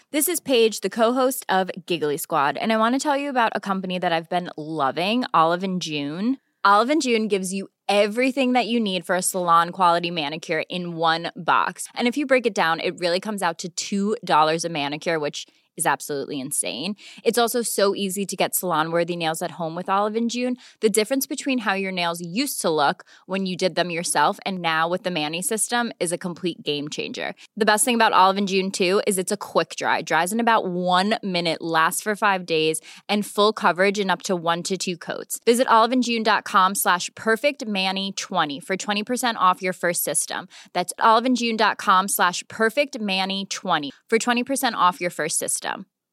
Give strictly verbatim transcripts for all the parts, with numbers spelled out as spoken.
This is Paige, the co-host of Giggly Squad, and I want to tell you about a company that I've been loving, Olive and June. Olive and June gives you everything that you need for a salon-quality manicure in one box. And if you break it down, it really comes out to two dollars a manicure, which is absolutely insane. It's also so easy to get salon-worthy nails at home with Olive and June. The difference between how your nails used to look when you did them yourself and now with the Mani system is a complete game changer. The best thing about Olive and June, too, is it's a quick dry. Dries in about one minute, lasts for five days, and full coverage in up to one to two coats. Visit oliveandjune.com slash perfectmani20 for twenty percent off your first system. That's oliveandjune.com slash perfectmani20 for twenty percent off your first system.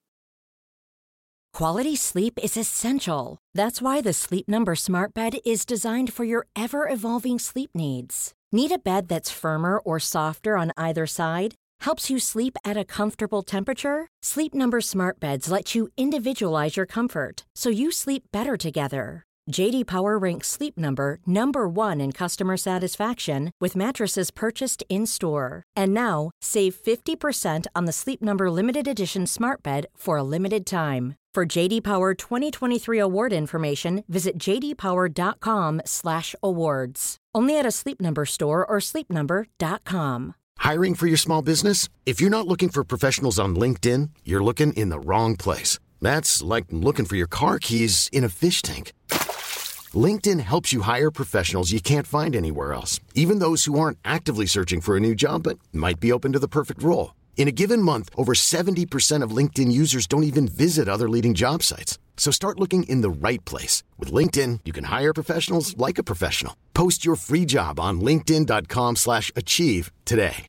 Quality sleep is essential. That's why the Sleep Number Smart Bed is designed for your ever-evolving sleep needs. Need a bed that's firmer or softer on either side? Helps you sleep at a comfortable temperature? Sleep Number Smart Beds let you individualize your comfort, so you sleep better together. J D Power ranks Sleep Number number one in customer satisfaction with mattresses purchased in-store. And now, save fifty percent on the Sleep Number Limited Edition Smart Bed for a limited time. For J D Power twenty twenty-three award information, visit jdpower.com slash awards. Only at a Sleep Number store or sleep number dot com. Hiring for your small business? If you're not looking for professionals on LinkedIn, you're looking in the wrong place. That's like looking for your car keys in a fish tank. LinkedIn helps you hire professionals you can't find anywhere else, even those who aren't actively searching for a new job but might be open to the perfect role. In a given month, over seventy percent of LinkedIn users don't even visit other leading job sites. So start looking in the right place. With LinkedIn, you can hire professionals like a professional. Post your free job on linkedin.com slash achieve today.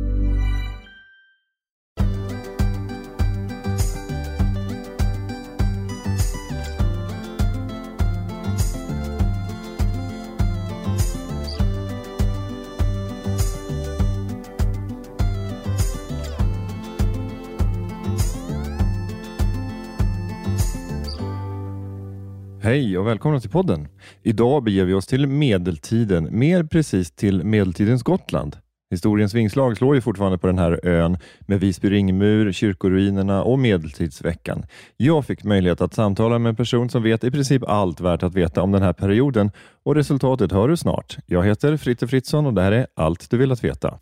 Hej och välkomna till podden. Idag beger vi oss till medeltiden, mer precis till medeltidens Gotland. Historiens vingslag slår ju fortfarande på den här ön med Visby ringmur, kyrkoruinerna och medeltidsveckan. Jag fick möjlighet att samtala med en person som vet i princip allt värt att veta om den här perioden och resultatet hör du snart. Jag heter Fritte Fritzson och det här är Allt du vill att veta.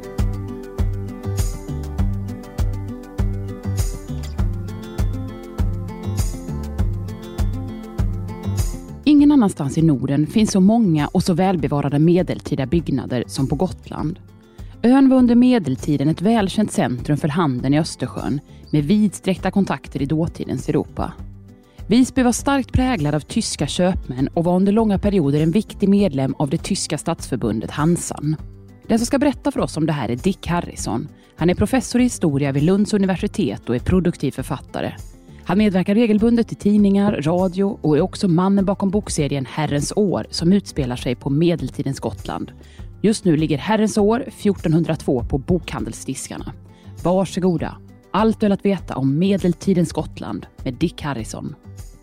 Ingen annanstans i Norden finns så många och så välbevarade medeltida byggnader som på Gotland. Ön var under medeltiden ett välkänt centrum för handeln i Östersjön med vidsträckta kontakter i dåtidens Europa. Visby var starkt präglad av tyska köpmän och var under långa perioder en viktig medlem av det tyska statsförbundet Hansan. Den som ska berätta för oss om det här är Dick Harrison. Han är professor i historia vid Lunds universitet och är produktiv författare. Han medverkar regelbundet i tidningar, radio och är också mannen bakom bokserien Herrens år som utspelar sig på medeltidens Gotland. Just nu ligger Herrens år fjortonhundratvå på bokhandelsdiskarna. Varsågoda, allt du vill att veta om medeltidens Gotland med Dick Harrison.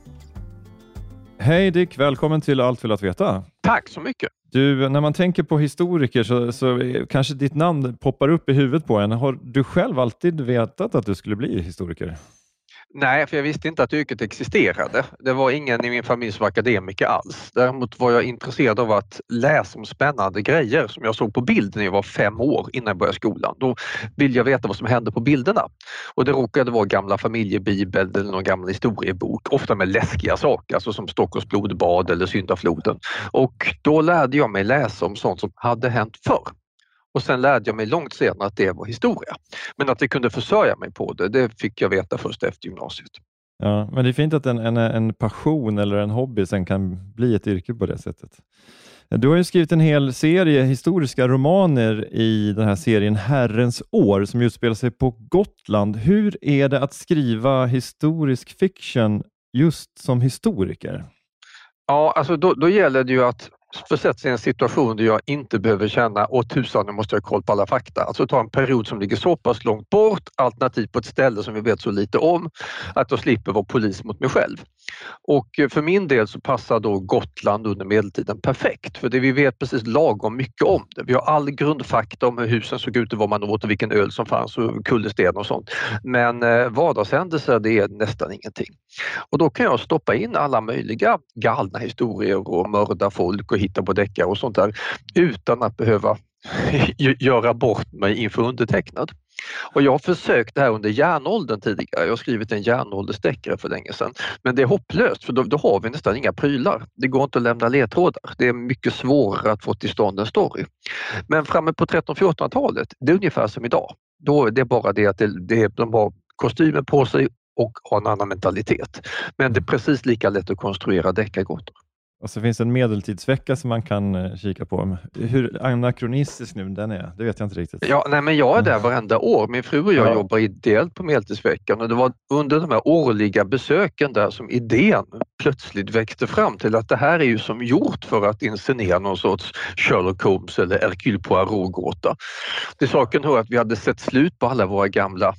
Hej Dick, välkommen till Allt vill att veta. Tack så mycket. Du, när man tänker på historiker så, så kanske ditt namn poppar upp i huvudet på en. Har du själv alltid vetat att du skulle bli historiker? Nej, för jag visste inte att yrket existerade. Det var ingen i min familj som var akademiker alls. Däremot var jag intresserad av att läsa om spännande grejer som jag såg på bild när jag var fem år innan jag började skolan. Då ville jag veta vad som hände på bilderna. Och det råkade vara gamla familjebibel eller någon gammal historiebok. Ofta med läskiga saker, alltså som Stockholms blodbad eller Syndafloden. Och då lärde jag mig läsa om sånt som hade hänt förr. Och sen lärde jag mig långt senare att det var historia. Men att det kunde försörja mig på det, det fick jag veta först efter gymnasiet. Ja, men det är fint att en, en, en passion eller en hobby sen kan bli ett yrke på det sättet. Du har ju skrivit en hel serie historiska romaner i den här serien Herrens år som utspelar sig på Gotland. Hur är det att skriva historisk fiction just som historiker? Ja, alltså då, då gäller det ju att försätts i en situation där jag inte behöver känna åh tusan, nu måste jag ha koll på alla fakta. Alltså ta en period som ligger så pass långt bort, alternativt på ett ställe som vi vet så lite om, att jag slipper vara polis mot mig själv. Och för min del så passar då Gotland under medeltiden perfekt, för det vi vet precis lagom mycket om det. Vi har all grundfakta om hur husen såg ut och vad man åt och vilken öl som fanns och kullersten och sånt. Men vardagshändelser, det är nästan ingenting. Och då kan jag stoppa in alla möjliga galna historier och mörda folk och hitta på deckare och sånt där utan att behöva göra bort mig inför undertecknad. Och jag har försökt det här under järnåldern tidigare. Jag har skrivit en järnåldersdeckare för länge sedan. Men det är hopplöst, för då, då har vi nästan inga prylar. Det går inte att lämna ledtrådar. Det är mycket svårare att få till stånd en story. Men framme på tretton-fjortonhundratalet, det är ungefär som idag. Då det är bara det att det, det, de har kostymer på sig och har en annan mentalitet. Men det är precis lika lätt att konstruera deckargåtor. Och så finns det en medeltidsvecka som man kan kika på. Hur anakronistisk nu den är, det vet jag inte riktigt. Ja, nej, men jag är där varenda år. Min fru och jag ja. jobbar ideellt på medeltidsveckan och det var under de här årliga besöken där som idén plötsligt växte fram till att det här är ju som gjort för att inscenera någon sorts Sherlock Holmes eller Hercule Poirot-gåta. Till saken hör att vi hade sett slut på alla våra gamla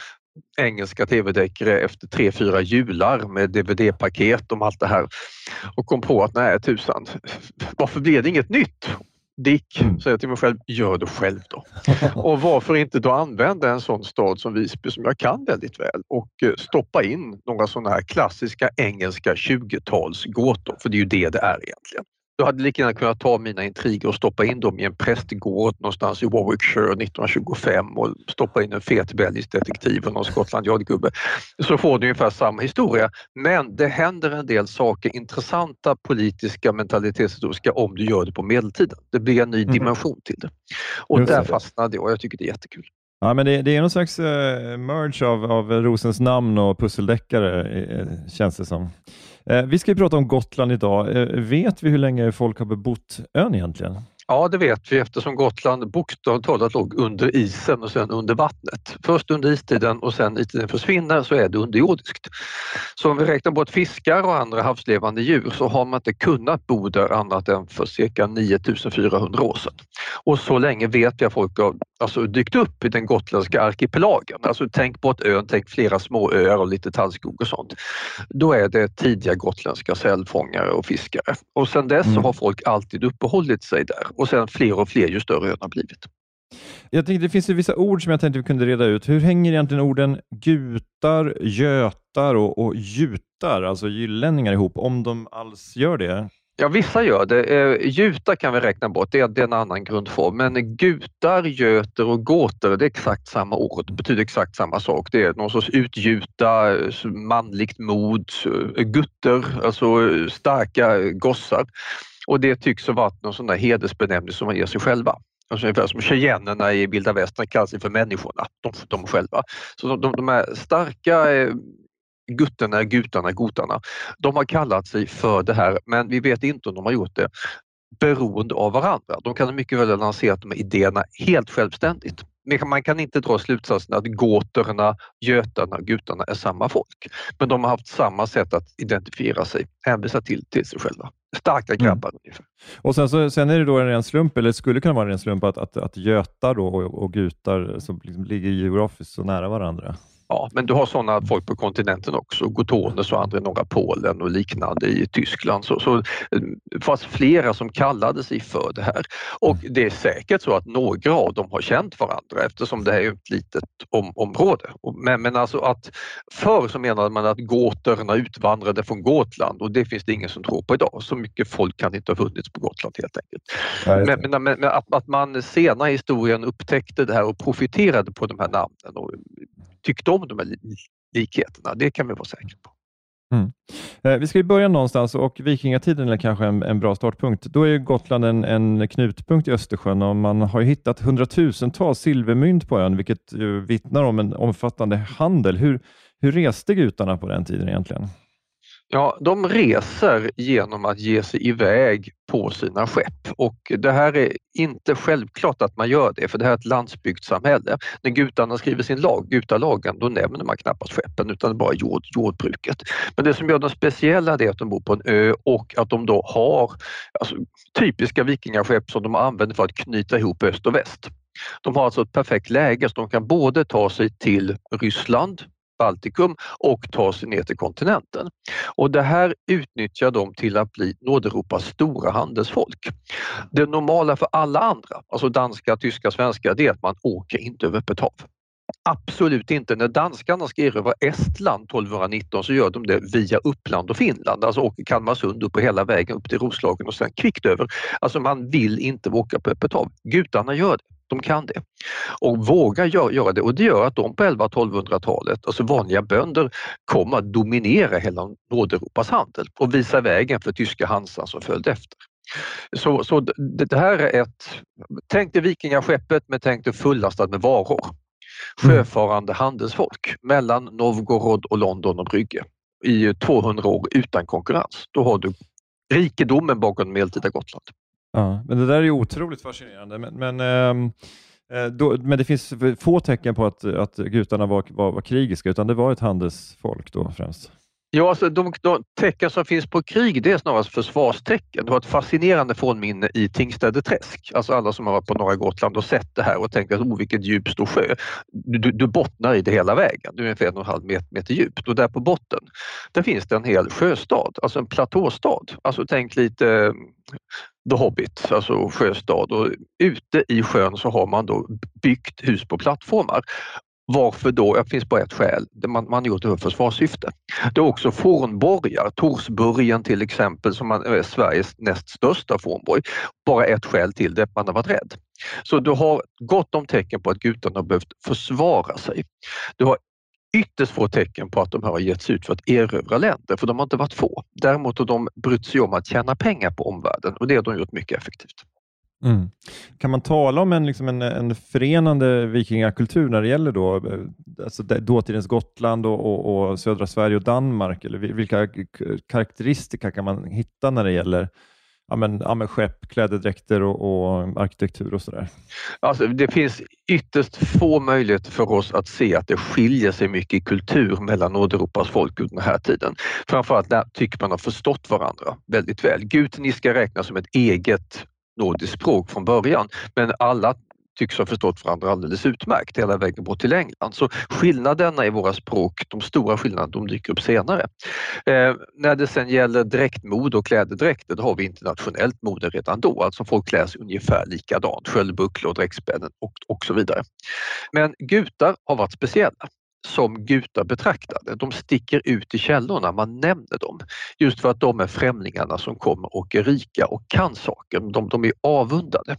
engelska tv-deckare efter tre, fyra jular med D V D-paket om allt det här och kom på att nej tusan, varför blir det inget nytt? Dick, säger jag till mig själv, gör det själv då. Och varför inte då använda en sån stad som Visby som jag kan väldigt väl och stoppa in några sådana här klassiska engelska tjugotalsgåtor, för det är ju det det är egentligen. Jag hade lika gärna kunnat ta mina intriger och stoppa in dem i en prästgård någonstans i Warwickshire nittonhundratjugofem och stoppa in en fet belgisk detektiv och någon Scotland Yard-gubbe. Så får du ungefär samma historia. Men det händer en del saker, intressanta politiska mentalitetshistoriska om du gör det på medeltiden. Det blir en ny dimension till det. Och där fastnade jag och jag tycker det är jättekul. Ja, men det, det är någon slags uh, merge av, av Rosens namn och pusseldeckare, uh, känns det som. Uh, vi ska ju prata om Gotland idag. Uh, vet vi hur länge folk har bebott ön egentligen? Ja, det vet vi eftersom Gotland bokstavligt talat låg under isen och sen under vattnet. Först under istiden och sen istiden försvinner så är det underjordiskt. Så om vi räknar bort fiskar och andra havslevande djur så har man inte kunnat bo där annat än för cirka nio tusen fyrahundra år sedan. Och så länge vet vi att folk har alltså, dykt upp i den gotländska arkipelagen. Alltså tänk på ett ön, tänk flera små öar och lite tallskog och sånt. Då är det tidiga gotländska sälfångare och fiskare. Och sen dess mm. så har folk alltid uppehållit sig där. Och sen fler och fler ju större ön har blivit. Jag tänkte det finns ju vissa ord som jag tänkte vi kunde reda ut. Hur hänger egentligen orden gutar, götar och, och jutar, alltså gyllänningar ihop, om de alls gör det? Ja, vissa gör det. Jutar kan vi räkna bort, det är, det är en annan grundform. Men gutar, göter och gåter, det är exakt samma ord. Det betyder exakt samma sak. Det är någon sorts utgjuta, manligt mod, gutter, alltså starka gossar. Och det tycks ha varit någon sån där hedersbenämning som man ger sig själva. Alltså ungefär som tjejerna i Vilda Västern kallar sig för människorna, de, de själva. Så de, de, de är starka eh, gutterna, gutarna, gotarna, de har kallat sig för det här, men vi vet inte om de har gjort det beroende av varandra. De kan mycket väl lansera de här idéerna helt självständigt. Men man kan inte dra slutsatsen att gåtorna, götarna och gutarna är samma folk. Men de har haft samma sätt att identifiera sig, hänvisa till, till sig själva. Starka grabbar mm. ungefär. Och sen, så, sen är det då en ren slump, eller skulle kunna vara en ren slump att, att, att götar då och, och gutar som liksom ligger geografiskt så nära varandra. Ja, men du har sådana folk på kontinenten också, Gotones och andra i norra Polen och liknande i Tyskland. Så, så fast flera som kallade sig för det här. Och det är säkert så att några av dem har känt varandra eftersom det här är ett litet om, område. Men, men alltså att förr så menade man att gåtorna utvandrade från Gotland och det finns det ingen som tror på idag. Så mycket folk kan inte ha funnits på Gotland helt enkelt. Men, men, men att, att man senare i historien upptäckte det här och profiterade på de här namnen och tyckte om de här likheterna, det kan vi vara säkra på. Mm. Eh, vi ska ju börja någonstans och vikingatiden är kanske en, en bra startpunkt. Då är Gotland en, en knutpunkt i Östersjön och man har hittat hundratusentals silvermynt på ön, vilket ju vittnar om en omfattande handel. Hur, hur reste gutarna på den tiden egentligen? Ja, de reser genom att ge sig iväg på sina skepp och det här är inte självklart att man gör det, för det här är ett landsbygdssamhälle. När gutarna skriver sin lag, gutalagen, då nämner man knappast skeppen utan det är bara jord, jordbruket. Men det som gör dem speciella är att de bor på en ö och att de då har alltså, typiska vikingaskepp som de använder för att knyta ihop öst och väst. De har alltså ett perfekt läge så de kan både ta sig till Ryssland, Baltikum och ta sig ner till kontinenten. Och det här utnyttjar de till att bli Nordeuropas stora handelsfolk. Det normala för alla andra, alltså danska, tyska, svenska, det är att man åker inte över öppet hav. Absolut inte. När danskarna ska erövra Estland tolvhundranitton så gör de det via Uppland och Finland. Alltså åker Kalmarsund upp och hela vägen upp till Roslagen och sen kvickt över. Alltså man vill inte åka på öppet hav. Gutarna gör det. De kan det och vågar gör, göra det och det gör att de på elva tolvhundratalet, alltså vanliga bönder, kommer att dominera hela Nordeuropas handel och visa vägen för tyska Hansan som följde efter. Så, så det, det här är ett, tänk dig vikingaskeppet men tänk dig fullastat med varor. Sjöfarande handelsfolk mellan Novgorod och London och Brygge i tvåhundra år utan konkurrens. Då har du rikedomen bakom medeltida Gotland. Ja, men det där är ju otroligt fascinerande. Men, men, ähm, då, men det finns få tecken på att, att gutarna var, var, var krigiska, utan det var ett handelsfolk då främst. Ja, alltså de, de tecken som finns på krig, det är snarast försvarstecken. Du har ett fascinerande fornminne i Tingstädeträsk. Alltså alla som har varit på norra Gotland och sett det här och tänkt att oh, vilket djup stor sjö. Du, du, du bottnar i det hela vägen. Du är ungefär en och en halv meter, meter djupt och där på botten, där finns det en hel sjöstad, alltså en platåstad. Alltså tänk lite The Hobbit, alltså sjöstad, och ute i sjön så har man då byggt hus på plattformar. Varför då? Det finns bara ett skäl. Man, man har gjort det för försvarssyfte. Det är också fornborgar. Torsburgen till exempel, som är Sveriges näst största fornborg. Bara ett skäl till det, man har varit rädd. Så du har gott om tecken på att gutarna har behövt försvara sig. Du har ytterst få tecken på att de har getts ut för att erövra länder, för de har inte varit få. Däremot har de brytt sig om att tjäna pengar på omvärlden och det har de gjort mycket effektivt. Mm. Kan man tala om en, liksom en, en förenande vikingakultur när det gäller då, alltså dåtidens Gotland och, och, och södra Sverige och Danmark? Eller vilka karaktäristika kan man hitta när det gäller ja, men, ja, men skepp, klädedräkter och, och arkitektur och sådär? Alltså, det finns ytterst få möjligheter för oss att se att det skiljer sig mycket i kultur mellan Nordeuropas folk under den här tiden. Framförallt där tycker man har förstått varandra väldigt väl. Gutniska räknas som ett eget nordiskt språk från början, men alla tycks ha förstått varandra alldeles utmärkt hela vägen bort till England. Så skillnaderna i våra språk, de stora skillnaderna, de dyker upp senare. Eh, när det sen gäller dräktmode och klädedräkter, då har vi internationellt mode redan då. Alltså folk klär sig ungefär likadant, sköldbucklor, dräktspännen och, och så vidare. Men gutar har varit speciella som gutar betraktade. De sticker ut i källorna, man nämner dem. Just för att de är främlingarna som kommer och är rika och kan saker. De, de är avundade.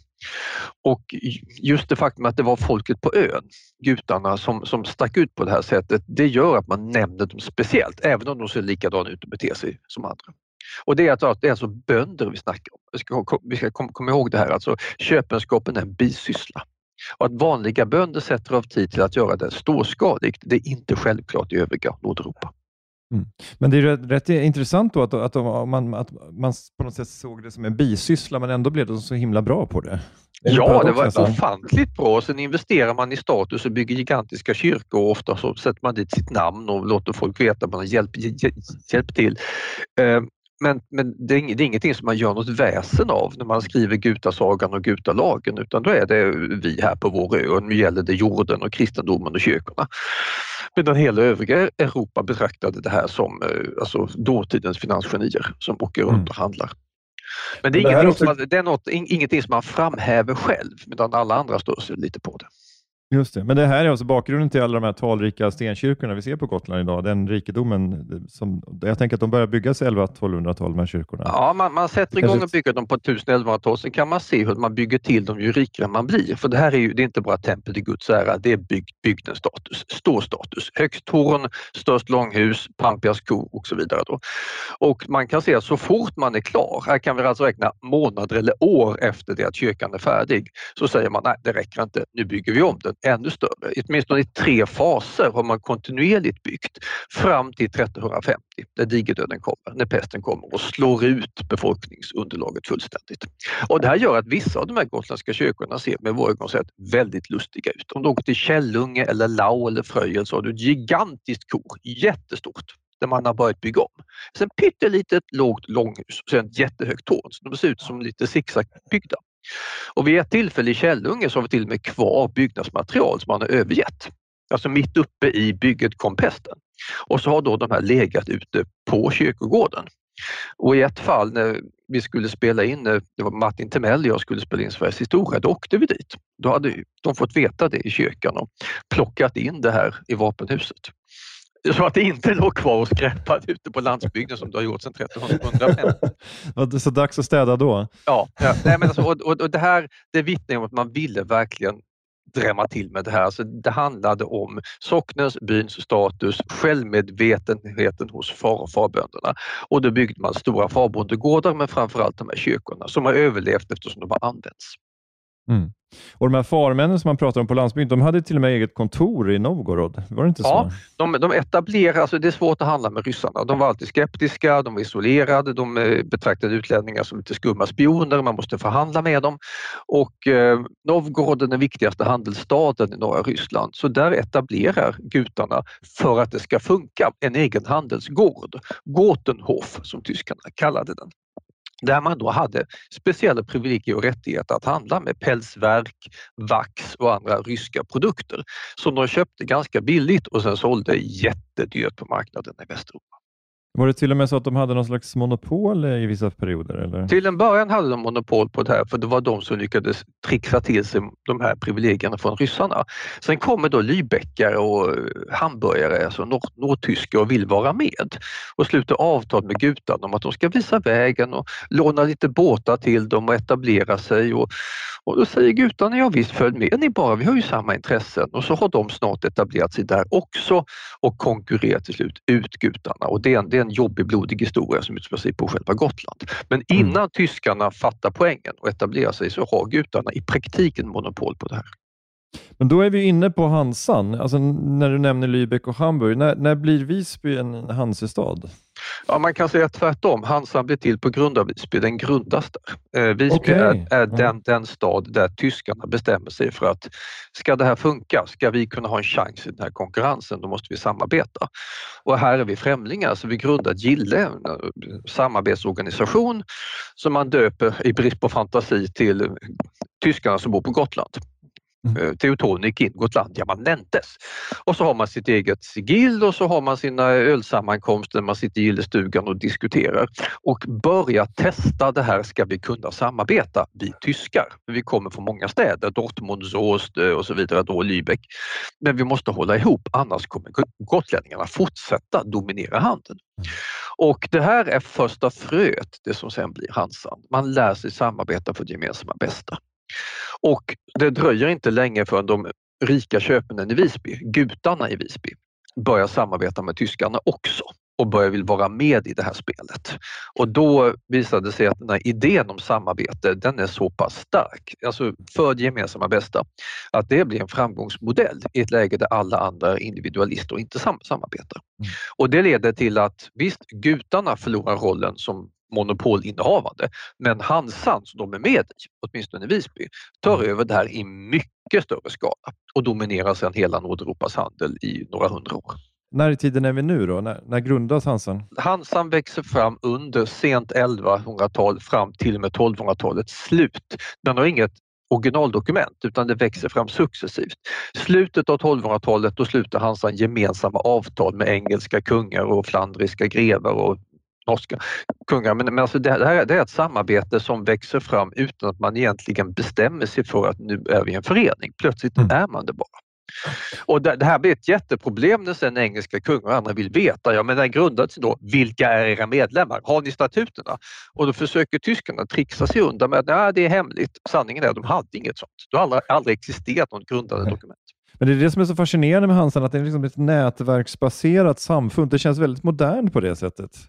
Och just det faktum att det var folket på ön, gutarna, som, som stack ut på det här sättet, det gör att man nämner dem speciellt, även om de ser likadana ut och beter sig som andra. Och det är, att, det är alltså bönder vi snackar om. Vi ska, vi ska komma kom ihåg det här, alltså köpenskapen är en bisyssla. Och att vanliga bönder sätter av tid till att göra det storskaligt, det är inte självklart i övriga Nordeuropa. Mm. Men det är rätt, rätt intressant då att, att, man, att man på något sätt såg det som en bisyssla, men ändå blev de så himla bra på det. det ja, det var nästan ofantligt bra. Sen investerar man i status och bygger gigantiska kyrkor och ofta så sätter man dit sitt namn och låter folk veta att man har hjälp, hjälp till. Uh, Men, men det, är, det är ingenting som man gör något väsen av när man skriver Gutasagan och Gutalagen, utan då är det vi här på vår ö och nu gäller det jorden och kristendomen och kyrkorna. Medan hela övriga Europa betraktade det här som alltså, dåtidens finansgenier som åker runt och handlar. Men det är, det ingenting, också... som man, det är något, ingenting som man framhäver själv, medan alla andra står sig lite på det. Just det, men det här är alltså bakgrunden till alla de här talrika stenkyrkorna vi ser på Gotland idag. Den rikedomen som, jag tänker att de börjar byggas elva tolv-hundratal, de här kyrkorna. Ja, man, man sätter igång Kanske... och bygger dem på elva-elva-hundratal, sen kan man se hur man bygger till dem ju rikare man blir. För det här är ju, det är inte bara tempel till Guds ära, det är bygg, bygdens status, stor status. Högst torn, störst långhus, pampigas ko och så vidare då. Och man kan se att så fort man är klar, här kan vi alltså räkna månader eller år efter det att kyrkan är färdig, så säger man nej, det räcker inte, nu bygger vi om den ännu större. Åtminstone i tre faser har man kontinuerligt byggt fram till trettonhundrafemtio, där digerdöden kommer, när pesten kommer och slår ut befolkningsunderlaget fullständigt. Och det här gör att vissa av de här gotländska kyrkorna ser med våra ögon sett väldigt lustiga ut. Om du åker till Källunge eller Lau eller Fröjel så har du ett gigantiskt kor, jättestort, där man har börjat bygga om. Sen pyttelitet lågt långhus och sen ett jättehögt torn. Så de ser ut som lite zigzagbyggda. Och vid ett tillfälle i Källunge så har vi till och med kvar byggnadsmaterial som man har övergett. Alltså mitt uppe i bygget kom pesten. Och så har då de här legat ute på kyrkogården. Och i ett fall när vi skulle spela in, det var Martin Timell och jag skulle spela in Sveriges historia, då åkte vi dit. Då hade de fått veta det i kyrkan och plockat in det här i vapenhuset. Så att det inte låg kvar och skräpade ute på landsbygden som det har gjort sedan trettonhundrafemtio. Var det så dags att städa då? Ja, ja. Nej, men alltså, och, och, och det här det vittnar om att man ville verkligen drämma till med det här. Alltså, det handlade om socknens, byns status, självmedvetenheten hos far- och farbönderna. Och då byggde man stora farbondegårdar, men framförallt de här kyrkorna som har överlevt eftersom de har använts. Mm. Och de här farmännen som man pratar om på landsbygden, de hade till och med eget kontor i Novgorod. Var det inte så? Ja, de, de etablerade, alltså det är svårt att handla med ryssarna. De var alltid skeptiska, de var isolerade, de betraktade utlänningar som lite skumma spioner, man måste förhandla med dem. Och eh, Novgorod är den viktigaste handelsstaden i norra Ryssland, så där etablerar gutarna för att det ska funka en egen handelsgård. Gotenhof som tyskarna kallade den. Där man då hade speciella privilegier och rättigheter att handla med pälsverk, vax och andra ryska produkter som de köpte ganska billigt och sen sålde jättedyrt på marknaden i Västeuropa. Var det till och med så att de hade någon slags monopol i vissa perioder? Eller? Till en början hade de monopol på det här, för det var de som lyckades trixa till sig de här privilegierna från ryssarna. Sen kommer då Lübeckare och hamburgare, alltså nord- nordtyskar, och vill vara med och sluta avtal med gutarna om att de ska visa vägen och låna lite båtar till dem och etablera sig. Och, och då säger gutarna, ja visst, följ med ni bara, vi har ju samma intressen. Och så har de snart etablerat sig där också och konkurrerar till slut ut gutarna. Och det är en, det är en jobbig, blodig historia som utspelar sig på själva Gotland. Men innan mm. tyskarna fattar poängen och etablerar sig så har gutarna i praktiken monopol på det här. Men då är vi inne på Hansan. Alltså när du nämner Lübeck och Hamburg. När, när blir Visby en hansestad? Ja, man kan säga tvärtom. Hansan blir till på grund av Visby. Den grundas där. Eh, Visby okay. är, är mm. den, den stad där tyskarna bestämmer sig för att ska det här funka, ska vi kunna ha en chans i den här konkurrensen, då måste vi samarbeta. Och här är vi främlingar, så vi grundar Gille, en samarbetsorganisation som man döper i brist på fantasi till tyskarna som bor på Gotland. Mm. Teutonik in Gotlandiamanentes. Och så har man sitt eget sigill och så har man sina ölsammankomster, man sitter i gillestugan och diskuterar och börjar testa det här, ska vi kunna samarbeta, vi tyskar. Vi kommer från många städer, Dortmund, Soest och så vidare, då Lübeck. Men vi måste hålla ihop, annars kommer gotlänningarna fortsätta dominera handeln. Mm. Och det här är första fröet, det som sen blir Hansan. Man lär sig samarbeta för det gemensamma bästa. Och det dröjer inte länge förrän de rika köpmännen i Visby, gutarna i Visby, börjar samarbeta med tyskarna också och börjar vill vara med i det här spelet. Och då visade det sig att den här idén om samarbete, den är så pass stark, alltså för det gemensamma bästa, att det blir en framgångsmodell i ett läge där alla andra är individualister och inte sam- samarbetar. Mm. Och det leder till att visst, gutarna förlorar rollen som monopolinnehavande, men Hansan som de är med i, åtminstone i Visby, tar över det här i mycket större skala och dominerar sedan hela Nordeuropas handel i några hundra år. När i tiden är vi nu då? När, när grundas Hansan? Hansan växer fram under sent elvahundratal fram till och med tolvhundratalets slut. Den har inget originaldokument utan det växer fram successivt. Slutet av tolvhundratalet då slutar Hansan gemensamma avtal med engelska kungar och flandriska grevar och norska kungar. Men, men alltså det, här, det är ett samarbete som växer fram utan att man egentligen bestämmer sig för att nu är vi en förening. Plötsligt mm. är man det bara. Och det, det här blir ett jätteproblem när sen engelska kungar och andra vill veta, ja men det grundat sig då, vilka är era medlemmar? Har ni statuterna? Och då försöker tyskarna trixa sig undan med att nej, det är hemligt. Sanningen är att de hade inget sånt. Det har aldrig, aldrig existerat något grundande nej. dokument. Men det är det som är så fascinerande med Hansan, att det är liksom ett nätverksbaserat samfund. Det känns väldigt modernt på det sättet.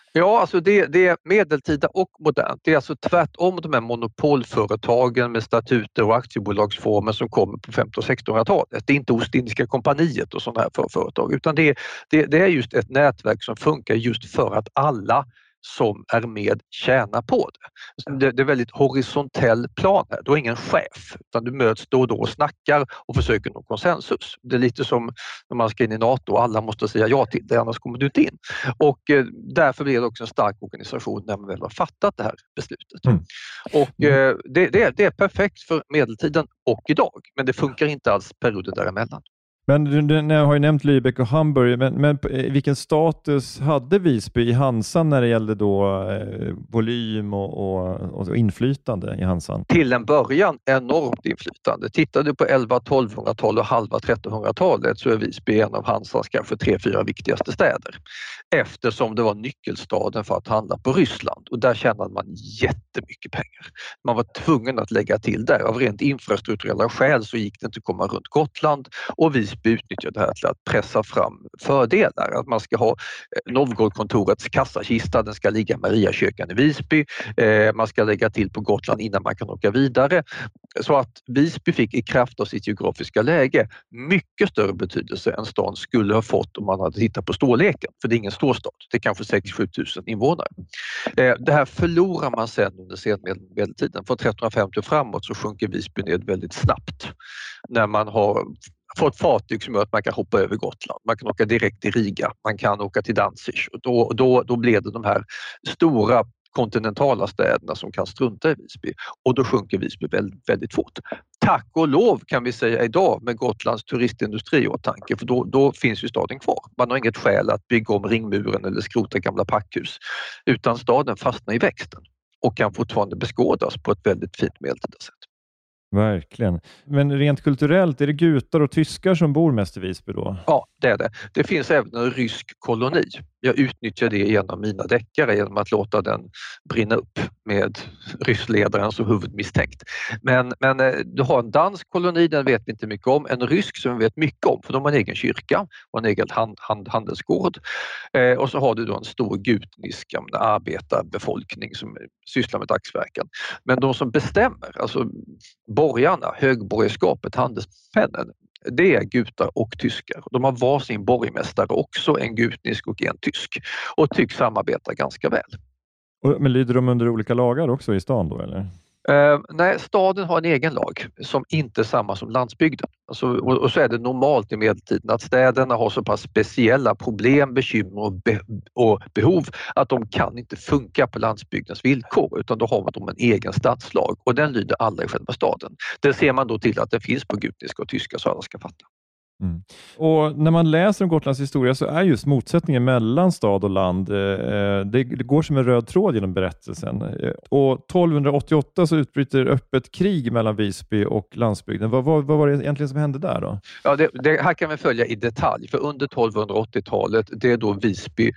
Ja, alltså det, det är medeltida och modernt. Det är alltså tvärtom de här monopolföretagen med statuter och aktiebolagsformer som kommer på femtonhundra- och sextonhundratalet. Det är inte Ostindiska kompaniet och sådana här för företag, utan det, det, det är just ett nätverk som funkar just för att alla som är med tjänar på det. det. Det är väldigt horisontell plan här. Du har ingen chef, utan du möts då och då och snackar och försöker nå konsensus. Det är lite som när man ska in i NATO och alla måste säga ja till det, annars kommer du inte in. Och eh, därför blir det också en stark organisation när man väl har fattat det här beslutet. Mm. Och eh, det, det, det är perfekt för medeltiden och idag, men det funkar inte alls perioden däremellan. Men du, du har ju nämnt Lübeck och Hamburg, men, men vilken status hade Visby i Hansan när det gällde då eh, volym och, och, och inflytande i Hansan? Till en början enormt inflytande. Tittar du på elva tolvhundratal och halva trettonhundratalet så är Visby en av Hansans kanske tre, fyra viktigaste städer. Eftersom det var nyckelstaden för att handla på Ryssland och där tjänade man jättemycket pengar. Man var tvungen att lägga till där. Av rent infrastrukturella skäl så gick det inte att komma runt Gotland och Visby utnyttjar det här till att pressa fram fördelar. Att man ska ha Novgorod-kontorets kassakista, den ska ligga i Mariakyrkan i Visby. Eh, man ska lägga till på Gotland innan man kan åka vidare. Så att Visby fick i kraft av sitt geografiska läge mycket större betydelse än stan skulle ha fått om man hade tittat på storleken. För det är ingen storstad, det är kanske sex till sju tusen invånare. Eh, det här förlorar man sen under senmedeltiden. Från trettonhundrafemtio framåt så sjunker Visby ned väldigt snabbt. När man har få ett fartyg som gör att man kan hoppa över Gotland. Man kan åka direkt till Riga, man kan åka till Danzig och då, då, då blir det de här stora kontinentala städerna som kan strunta i Visby och då sjunker Visby väldigt, väldigt fort. Tack och lov kan vi säga idag med Gotlands turistindustri i åtanke, för då, då finns ju staden kvar. Man har inget skäl att bygga om ringmuren eller skrota gamla packhus, utan staden fastnar i växten och kan fortfarande beskådas på ett väldigt fint medeltida sätt. Verkligen. Men rent kulturellt, är det gutar och tyskar som bor mest i Visby då? Ja, det är det. Det finns även en rysk koloni. Jag utnyttjar det genom mina deckare genom att låta den brinna upp med ryssledaren som huvudmisstänkt. Men, men du har en dansk koloni, den vet vi inte mycket om. En rysk som vi vet mycket om, för de har en egen kyrka och en egen hand, hand, handelsgård. Eh, och så har du då en stor gutnisk arbetarbefolkning som sysslar med dagsverken. Men de som bestämmer, alltså borgarna, högborgerskapet, handelsmännen, det är gutar och tyskar. De har varsin borgmästare också, en gutnisk och en tysk. Och tycks samarbeta ganska väl. Och, men lyder de under olika lagar också i stan då eller? Uh, nej, staden har en egen lag som inte är samma som landsbygden. Alltså, och, och så är det normalt i medeltiden att städerna har så pass speciella problem, bekymmer och, be, och behov att de kan inte funka på landsbygdens villkor, utan då har de en egen stadslag och den lyder alla i själva staden. Det ser man då till att det finns på gutniska och tyska så alla ska fatta. Mm. Och när man läser om Gotlands historia så är just motsättningen mellan stad och land, eh, det går som en röd tråd genom berättelsen. Och tolvhundraåttioåtta så utbryter öppet krig mellan Visby och landsbygden. Vad, vad, vad var det egentligen som hände där då? Ja, det, det här kan vi följa i detalj, för under tolvhundraåttiotalet, det är då Visby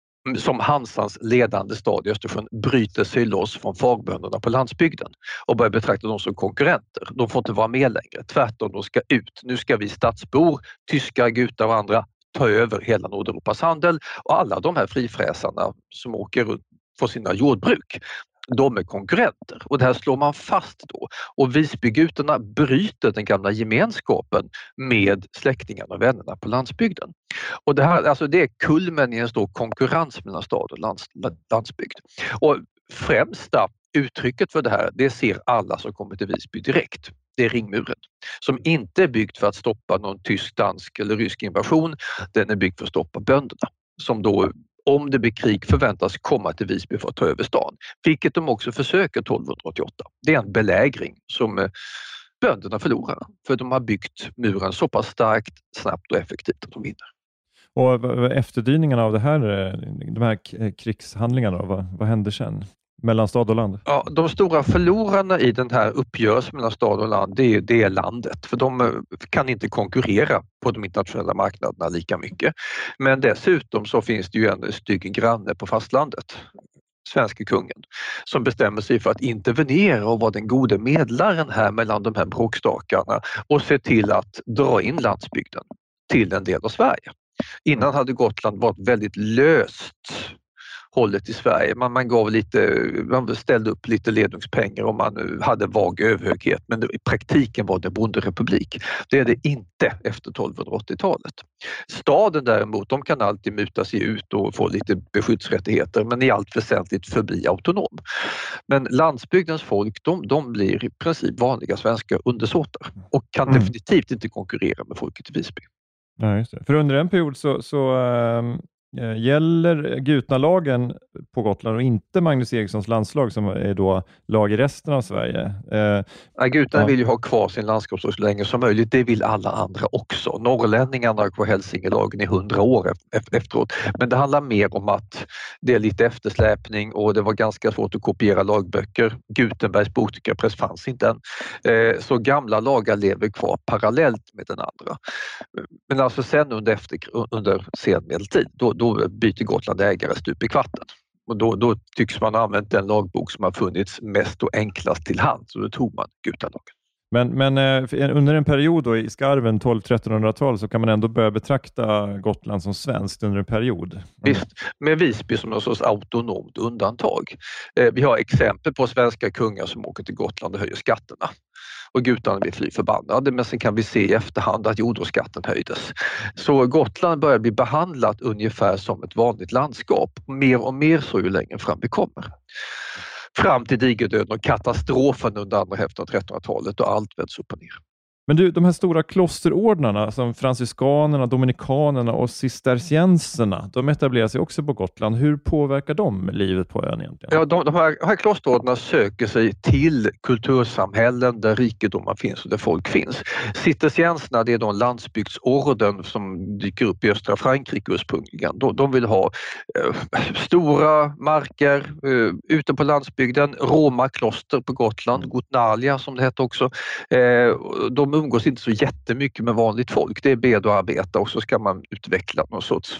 som Hansans ledande stad i Östersjön bryter sig loss från fagbönderna på landsbygden och börjar betrakta dem som konkurrenter. De får inte vara med längre. Tvärtom, de ska ut. Nu ska vi stadsbor, tyskar, gutar och andra ta över hela Nordeuropas handel och alla de här frifräsarna som åker runt på sina jordbruk. De är konkurrenter och det här slår man fast då. Och Visbygutarna bryter den gamla gemenskapen med släktingarna och vännerna på landsbygden. Och det här, alltså det är kulmen i en stor konkurrens mellan stad och lands, landsbygd. Och främsta uttrycket för det här, det ser alla som kommer till Visby direkt. Det är ringmuren som inte är byggd för att stoppa någon tysk, dansk eller rysk invasion. Den är byggd för att stoppa bönderna som då, om det blir krig, förväntas komma till Visby för att ta över stan. Vilket de också försöker tolvhundraåttioåtta. Det är en belägring som bönderna förlorar. För de har byggt muren så pass starkt, snabbt och effektivt att de vinner. Och efterdyningarna av det här, de här krigshandlingarna, vad, vad händer sen? Mellan stad och land? Ja, de stora förlorarna i den här uppgörelsen mellan stad och land, det är, det är landet. För de kan inte konkurrera på de internationella marknaderna lika mycket. Men dessutom så finns det ju en stygg granne på fastlandet, svenska kungen, som bestämmer sig för att intervenera och vara den gode medlaren här mellan de här bråkstakarna och se till att dra in landsbygden till en del av Sverige. Innan hade Gotland varit väldigt löst hållet i Sverige. Man, man gav lite, man ställde upp lite ledningspengar om man hade vag överhöghet, men i praktiken var det bonderepublik. Det är det inte efter tolvhundraåttiotalet. Staden däremot, de kan alltid muta sig ut och få lite beskyddsrättigheter, men i allt väsentligt förbli autonom. Men landsbygdens folk, de, de blir i princip vanliga svenska undersåtar och kan mm. definitivt inte konkurrera med folket i Visby. Ja, just det. För under en period så, så äh, gäller Gutnalagen på Gotland och inte Magnus Erikssons landslag som är då lag i resten av Sverige. Äh, ja, Gutnarna ja. vill ju ha kvar sin landskapslag så länge som möjligt. Det vill alla andra också. Norrlänningarna har kvar Hälsingelagen i hundra år efteråt. Men det handlar mer om att det är lite eftersläpning och det var ganska svårt att kopiera lagböcker. Gutenbergs Boktryckarpress fanns inte än. Äh, så gamla lagar lever kvar parallellt med den andra. Men alltså sen under, efter, under senmedeltid, då, då byter Gotland ägare stup i kvarten. Och då, då tycks man ha använt den lagbok som har funnits mest och enklast till hand, så då tog man Gutnalagen. Men, men eh, under en period då, i skarven tolv-trettonhundratal så kan man ändå börja betrakta Gotland som svenskt under en period. Mm. Visst, med Visby som någon sorts autonomt undantag. Eh, vi har exempel på svenska kungar som åker till Gotland och höjer skatterna. Och Gutnarna blir fly förbannade, men sen kan vi se i efterhand att jordbruksskatten höjdes. Så Gotland börjar bli behandlat ungefär som ett vanligt landskap. Mer och mer så ju längre fram vi kommer. Fram till digerdöden och katastrofen under andra hälften av trettonhundratalet och allt vänds upp och ner. Men du, de här stora klosterordnarna som franciskanerna, dominikanerna och cistercienserna, de etablerar sig också på Gotland. Hur påverkar de livet på ön egentligen? Ja, de, de här, de här klosterordnarna söker sig till kultursamhällen där rikedomar finns och där folk finns. Cistercienserna, det är de landsbygdsorden som dyker upp i östra Frankrike ursprungligen. De, de vill ha eh, stora marker eh, ute på landsbygden, Roma kloster på Gotland, Gotnalia som det heter också. Eh, de umgås inte så jättemycket med vanligt folk. Det är bed och arbeta och så ska man utveckla någon sorts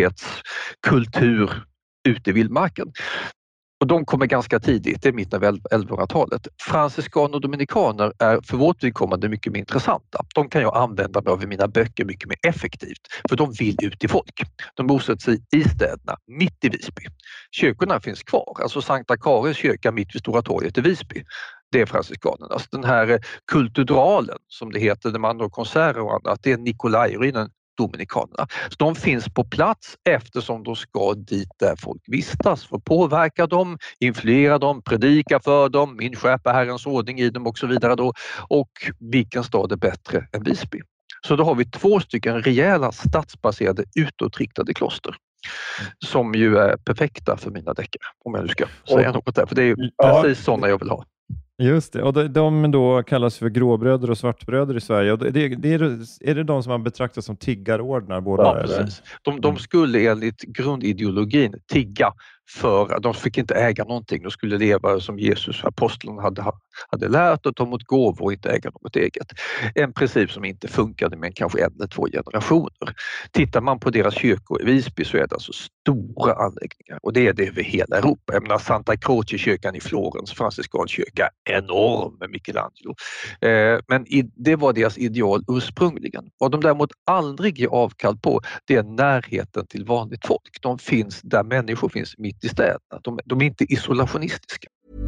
fromhetskultur ute i vildmarken. Och de kommer ganska tidigt, det är mitten av elvahundratalet. Franciskaner och dominikaner är för vårt vidkommande mycket mer intressanta. De kan jag använda mig av i mina böcker mycket mer effektivt. För de vill ut i folk. De bosätter sig i städerna, mitt i Visby. Kyrkorna finns kvar. Alltså Sankta Karins kyrka mitt vid Stora torget i Visby. Det är franciskanernas. Den här kultudralen som det heter, där man har konserter och annat, det är Nikolajruinen, dominikanerna. Så de finns på plats eftersom de ska dit där folk vistas för att påverka dem, influera dem, predika för dem, inskärpa Herrens ordning i dem och så vidare då. Och vilken stad är bättre än Visby? Så då har vi två stycken rejäla stadsbaserade utåtriktade kloster som ju är perfekta för mina deckare, om jag nu ska säga något där, för det är ju precis sådana jag vill ha. Just det, och de, de då kallas för gråbröder och svartbröder i Sverige. Och det, det är, är det de som man betraktar som tiggarordnar båda? Ja, precis. De, de skulle enligt grundideologin tigga för att de fick inte äga någonting. De skulle leva som Jesus apostlarna hade, hade lärt och ta emot gåvor och inte äga något eget. En princip som inte funkade med kanske en eller två generationer. Tittar man på deras kyrkor i Visby så är det alltså stora anläggningar och det är det över hela Europa. Jag menar Santa Croce-kyrkan i Florens, franciskankyrka, enorm med Michelangelo. Eh, men i, det var deras ideal ursprungligen. Vad de däremot aldrig ger avkall på, det är närheten till vanligt folk. De finns där människor finns mitt i städerna. De, de är inte isolationistiska.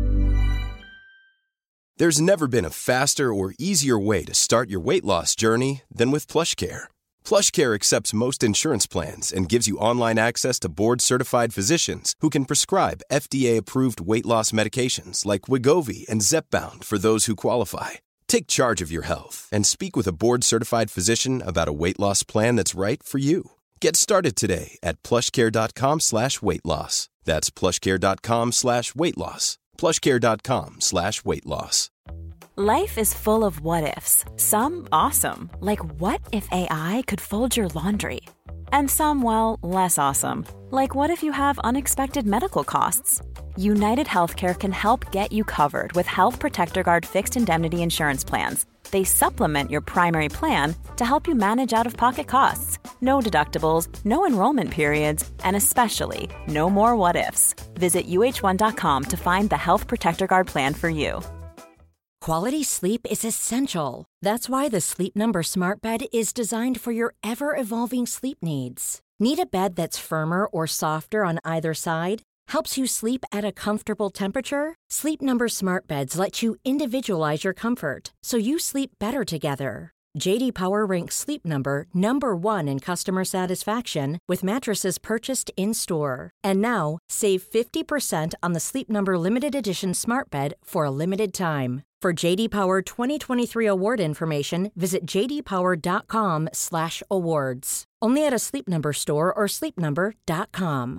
There's never been a faster or easier way to start your weight loss journey than with PlushCare. PlushCare accepts most insurance plans and gives you online access to board-certified physicians who can prescribe F D A-approved weight loss medications like Wegovy and Zepbound for those who qualify. Take charge of your health and speak with a board-certified physician about a weight loss plan that's right for you. Get started today at plushcare.com slash weight loss. That's plushcare.com slash weight loss. plushcare.com slash weight loss. Life is full of what-ifs. Some awesome, like what if A I could fold your laundry? And some, well, less awesome, like what if you have unexpected medical costs? United Healthcare can help get you covered with Health Protector Guard fixed indemnity insurance plans. They supplement your primary plan to help you manage out-of-pocket costs. No deductibles, no enrollment periods, and especially no more what-ifs. Visit U H one dot com to find the Health Protector Guard plan for you. Quality sleep is essential. That's why the Sleep Number Smart Bed is designed for your ever-evolving sleep needs. Need a bed that's firmer or softer on either side? helps you sleep at a comfortable temperature. Sleep Number smart beds let you individualize your comfort so you sleep better together. J D Power ranks Sleep Number number one in customer satisfaction with mattresses purchased in-store. And now, save fifty percent on the Sleep Number Limited Edition smart bed for a limited time. For J D Power twenty twenty-three award information, visit j d power dot com slash awards. Only at a Sleep Number store or sleep number dot com.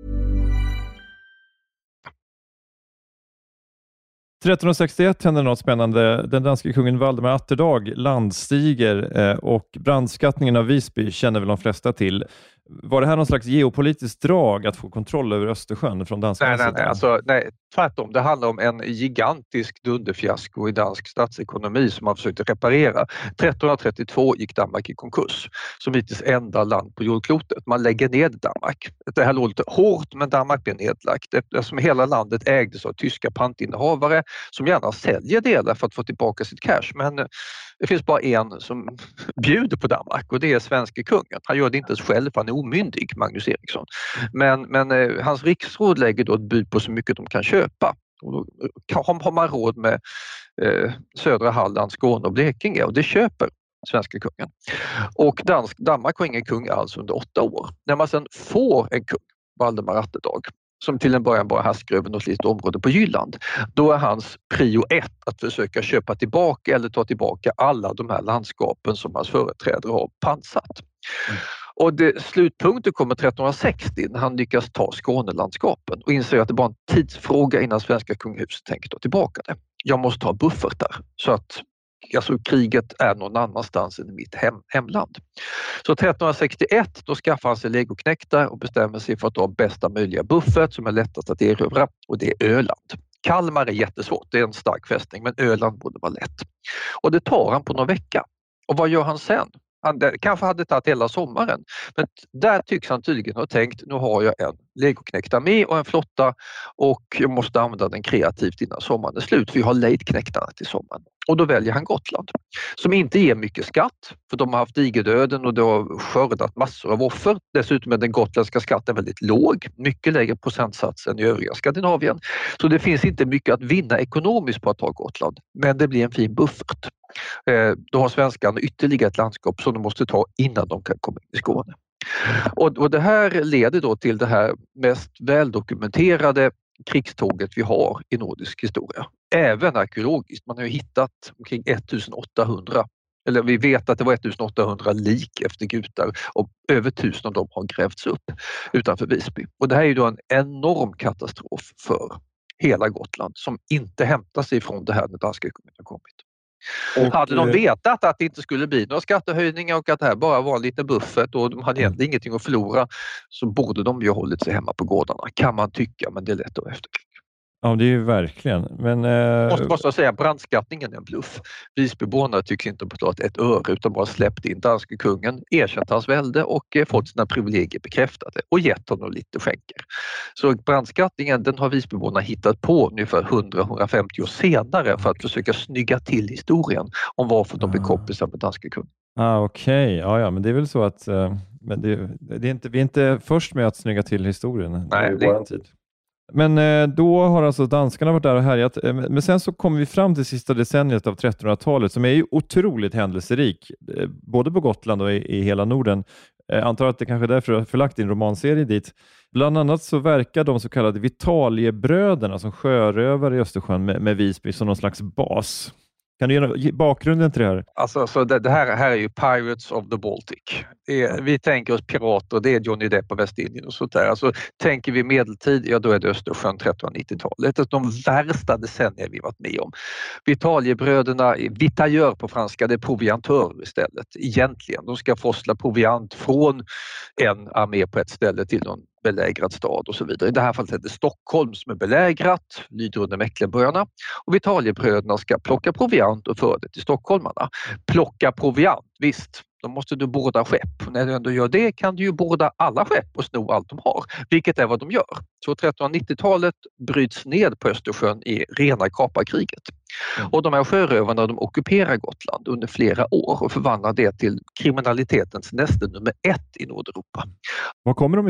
trettonhundrasextioett hände något spännande. Den danske kungen Valdemar Atterdag landstiger eh, och brandskattningen av Visby känner väl de flesta till. Var det här någon slags geopolitiskt drag att få kontroll över Östersjön från danska nej, sidan? nej, nej, alltså, nej, tvärtom. Det handlar om en gigantisk dunderfiasko i dansk statsekonomi som man försökte reparera. trettonhundratrettiotvå gick Danmark i konkurs som hittills enda land på jordklotet. Man lägger ned Danmark. Det här låter lite hårt, men Danmark blir nedlagt eftersom hela landet ägdes av tyska pantinnehavare som gärna säljer delar för att få tillbaka sitt cash. Men det finns bara en som bjuder på Danmark och det är svenska kungen. Han gör det inte ens själv, han är omyndig, Magnus Eriksson. Men, men eh, hans riksråd lägger då ett bud på så mycket de kan köpa. Och då har man råd med eh, södra Halland, Skåne och Blekinge och det köper svenska kungen. Och Dansk, Danmark har ingen kung alls under åtta år. När man sedan får en kung, Valdemar Atterdag, som till en början bara härskar över något litet område på Jylland, då är hans prio ett att försöka köpa tillbaka eller ta tillbaka alla de här landskapen som hans företrädare har pansat. Mm. Och det, slutpunkten kommer trettonhundrasextio när han lyckas ta Skånelandskapen och inser att det bara är en tidsfråga innan svenska kungahuset tänker ta tillbaka det. Jag måste ha buffertar så att alltså, kriget är någon annanstans än i mitt hem, hemland. Så trettonhundrasextioett då skaffar han sig legoknektar och bestämmer sig för att ha bästa möjliga buffert som är lättast att erövra och det är Öland. Kalmar är jättesvårt, det är en stark fästning, men Öland borde vara lätt. Och det tar han på några veckor. Och vad gör han sen? Han kanske hade tagit hela sommaren, men där tycks han tydligen ha tänkt, nu har jag en legoknektarmé och en flotta och jag måste använda den kreativt innan sommaren är slut, för jag har lejdknektarna till sommaren. Och då väljer han Gotland, som inte ger mycket skatt, för de har haft digerdöden och det har skördat massor av offer. Dessutom är den gotländska skatten väldigt låg, mycket lägre procentsats än i övriga Skandinavien. Så det finns inte mycket att vinna ekonomiskt på att ta Gotland, men det blir en fin buffert. Eh, då har svenskarna ytterligare ett landskap som de måste ta innan de kan komma in i Skåne. Och, och det här leder då till det här mest väldokumenterade krigståget vi har i nordisk historia. Även arkeologiskt. Man har ju hittat omkring ettusenåttahundra, eller vi vet att det var ettusenåttahundra lik efter gutar och över tusen av dem har grävts upp utanför Visby. Och det här är ju då en enorm katastrof för hela Gotland som inte hämtar sig från det här när danska kungen har kommit. Och hade de vetat att det inte skulle bli några skattehöjningar och att det här bara var en liten buffert och de hade egentligen ingenting att förlora, så borde de ju ha hållit sig hemma på gårdarna, kan man tycka, men det är lätt att efterkriga. Ja, det är ju verkligen. Men, eh... måste, måste jag säga, brandskattningen är en bluff. Visbyborna tycks inte ha betalat ett öre utan bara släppt in danske kungen, erkänt hans välde och eh, fått sina privilegier bekräftade och gett honom lite skänker. Så brandskattningen, den har Visbyborna hittat på ungefär hundra till hundrafemtio år senare för att försöka snygga till historien om varför de blev kompisar med danske kungen. Ah, Okej, okay. ja, ja, men det är väl så att eh, men det, det är inte, vi är inte först med att snygga till historien. Nej, det är det... bara en tid. Men eh, då har alltså danskarna varit där och härjat. Eh, men sen så kommer vi fram till sista decenniet av trettonhundratalet som är ju otroligt händelserik. Eh, både på Gotland och i, i hela Norden. Eh, antar att det kanske är därför har förlagt din romanserie dit. Bland annat så verkar de så kallade Vitaliebröderna som sjörövare i Östersjön med, med Visby som någon slags bas. Kan du ge bakgrunden till det här? Alltså, så det, det här, här är ju Pirates of the Baltic. Det är, vi tänker oss pirater, det är Johnny Depp på Västindien och sånt där. Alltså, tänker vi medeltid, ja då är det Östersjön trettonhundranittiotalet. Det är de värsta decennier vi varit med om. Vitaliebröderna, vitailleur på franska, det är proviantörer istället. Egentligen, de ska forsla proviant från en armé på ett ställe till någon belägrad stad och så vidare. I det här fallet är det Stockholm som är belägrat, lyder under Mecklenburgarna, och Vitaliebröderna ska plocka proviant och föra det till stockholmarna. Plocka proviant, visst, då måste du borda skepp. När du ändå gör det kan du ju borda alla skepp och sno allt de har, vilket är vad de gör. Så trettonhundranittiotalet bryts ned på Östersjön i rena kaparkriget. Och de här sjörövarna, de ockuperar Gotland under flera år och förvandlar det till kriminalitetens näste nummer ett i Nordeuropa. Var kommer de ifrån?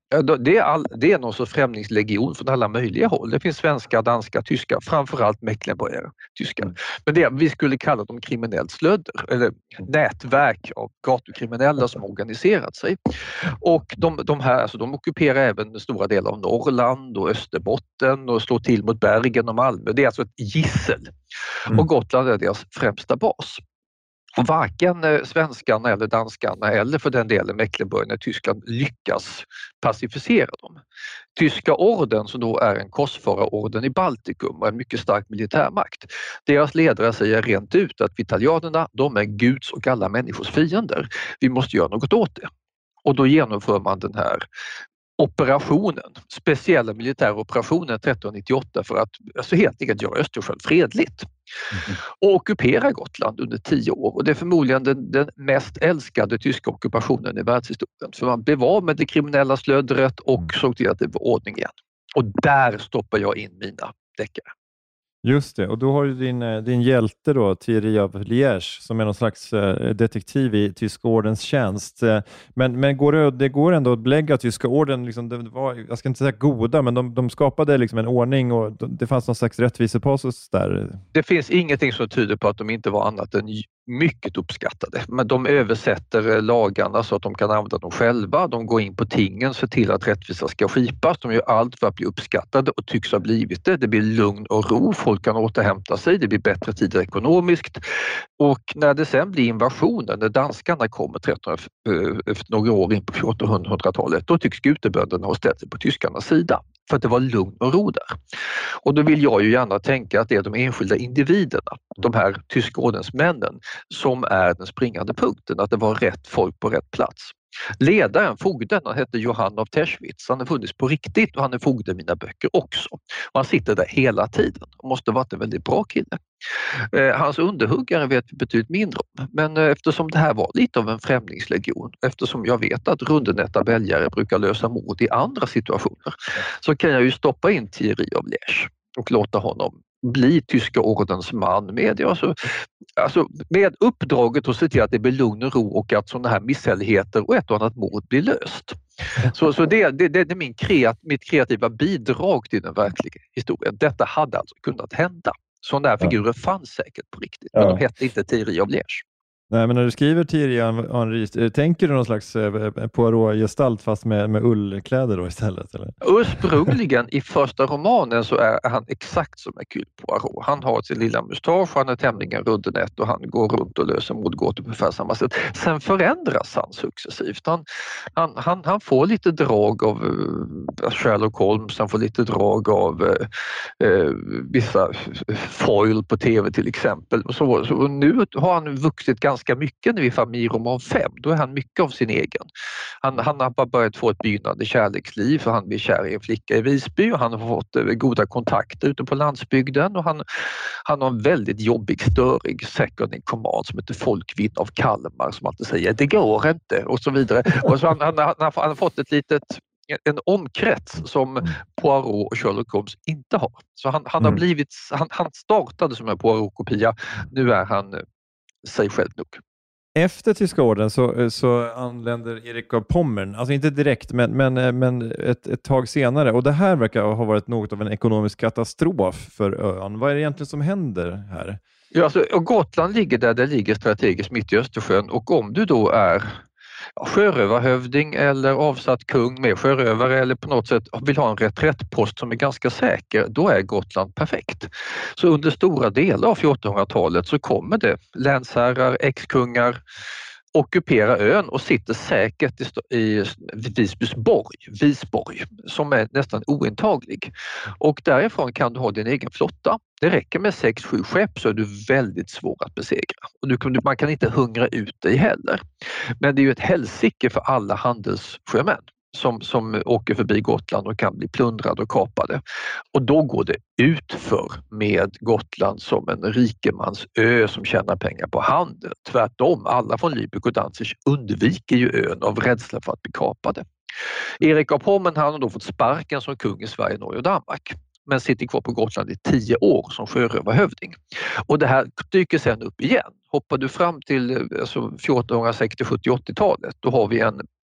Ja, det, är all, det är någon sorts främlingslegion från alla möjliga håll. Det finns svenska, danska, tyska, framförallt Mecklenburgare, tyskar. Men det vi skulle kalla dem kriminellt slödder, eller nätverk av gatukriminella som organiserat sig. Och de, de här, alltså de ockuperar även stora delar av Norrland och Österbotten och slår till mot Bergen och Malmö. Det är alltså ett gissel. Mm. Och Gotland är deras främsta bas. Och varken svenskarna eller danskarna eller för den delen Mecklenburg i Tyskland lyckas pacificera dem. Tyska orden, som då är en korsfararorden i Baltikum och en mycket stark militärmakt, deras ledare säger rent ut att italianerna, de är Guds och alla människors fiender. Vi måste göra något åt det. Och då genomför man den här operationen, speciella militära operationen tretton nittioåtta för att alltså helt enkelt göra Östersjön fredligt. Mm. Och ockupera Gotland under tio år. Och det är förmodligen den, den mest älskade tyska ockupationen i världshistorien. För man blev av med det kriminella slödret och mm. såg till att det var ordning igen. Och där stoppar jag in mina deckare. Just det, och då har du din, din hjälte då, Thierry av Liège, som är någon slags detektiv i Tyska ordens tjänst. Men, men går det, det går ändå att belägga Tyska orden, liksom, det var, jag ska inte säga goda, men de, de skapade liksom en ordning och det fanns någon slags rättvisepassus där. Det finns ingenting som tyder på att de inte var annat än mycket uppskattade. Men de översätter lagarna så att de kan använda dem själva. De går in på tingen, ser till att rättvisa ska skipas. De gör allt för att bli uppskattade och tycks ha blivit det. Det blir lugn och ro. Folk kan återhämta sig. Det blir bättre tider ekonomiskt. Och när det sen blir invasionen, när danskarna kommer tretton, efter några år in på fjortonhundratalet, då tycks gutebönderna ha ställt sig på tyskarnas sida. För att det var lugn och ro där. Och då vill jag ju gärna tänka att det är de enskilda individerna, de här tyska ordensmännen, som är den springande punkten. Att det var rätt folk på rätt plats. Ledaren, fogden, han hette Johann av Terschwitz. Han har funnits på riktigt och han är fogde i mina böcker också. Och han sitter där hela tiden och måste ha varit en väldigt bra kille. Eh, hans underhuggare vet vi betydligt mindre om. Men eh, eftersom det här var lite av en främlingslegion, eftersom jag vet att rundenätta väljare brukar lösa mord i andra situationer, så kan jag ju stoppa in Thierry av Liège och låta honom bli Tyska ordens man med, alltså, alltså med uppdraget att se till att det blir lugn och ro och att sådana här misshälligheter och ett och annat mord blir löst. Så, så det, det, det är min kreat, mitt kreativa bidrag till den verkliga historien. Detta hade alltså kunnat hända. Sådana här figurer fanns säkert på riktigt, men ja. De hette inte Thierry av Liège. Nej, men när du skriver Thierry Henry, tänker du någon slags eh, Poirot-gestalt fast med, med ullkläder då istället? Eller? Ursprungligen i första romanen så är han exakt som Hercule Poirot. Han har sin lilla mustasch, han är tämligen rundenät och han går runt och löser mordgåtor på ungefär samma sätt. Sen förändras han successivt. Han, han, han, han får lite drag av uh, Sherlock Holmes, han får lite drag av uh, uh, vissa foil på tv till exempel. Så, så nu har han vuxit ganska ganska mycket när vi är familjeroman fem. Då är han mycket av sin egen. Han, han har bara börjat få ett begynnande kärleksliv för han blir kär i en flicka i Visby och han har fått eh, goda kontakter ute på landsbygden och han, han har en väldigt jobbig, störig second in command som heter Folkvinn av Kalmar som alltid säger det går inte och så vidare. Och så han, han, han, han, han har fått ett litet en omkrets som Poirot och Sherlock Holmes inte har. Så han, han har blivit, han, han startade som en Poirot-kopia. Nu är han sig själv nog. Efter Tyska orden så, så anländer Erik av Pommern, alltså inte direkt men, men, men ett, ett tag senare, och det här verkar ha varit något av en ekonomisk katastrof för ön. Vad är det egentligen som händer här? Ja, alltså, och Gotland ligger där det ligger strategiskt mitt i Östersjön och om du då är sjörövarhövding eller avsatt kung med sjörövare eller på något sätt vill ha en reträttpost som är ganska säker, då är Gotland perfekt. Så under stora delar av fjortonhundratalet så kommer det länsherrar, ex-kungar ockupera ön och sitter säkert i, i Visbys borg, Visborg, som är nästan ointaglig. Och därifrån kan du ha din egen flotta. Det räcker med sex, sju skepp så är du väldigt svår att besegra. Och du, man kan inte hungra ut dig heller. Men det är ju ett helsike för alla handelssjömän som, som åker förbi Gotland och kan bli plundrade och kapade. Och då går det utför med Gotland som en rikemans ö som tjänar pengar på handel. Tvärtom, alla från Lübeck och Danzig undviker ju ön av rädsla för att bli kapade. Erik av Pommern han har då fått sparken som kung i Sverige, Norge och Danmark. Men sitter kvar på Gotland i tio år som sjörövarhövding. Och det här dyker sen upp igen. Hoppar du fram till alltså fjortonhundrasextio, sjuttio, åttiotalet då har vi en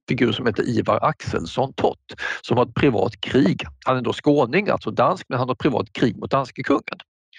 figur som heter Ivar Axelsson Tott som har ett privat krig. Han är då skåning, alltså dansk, men han har ett privat krig mot danske kungen.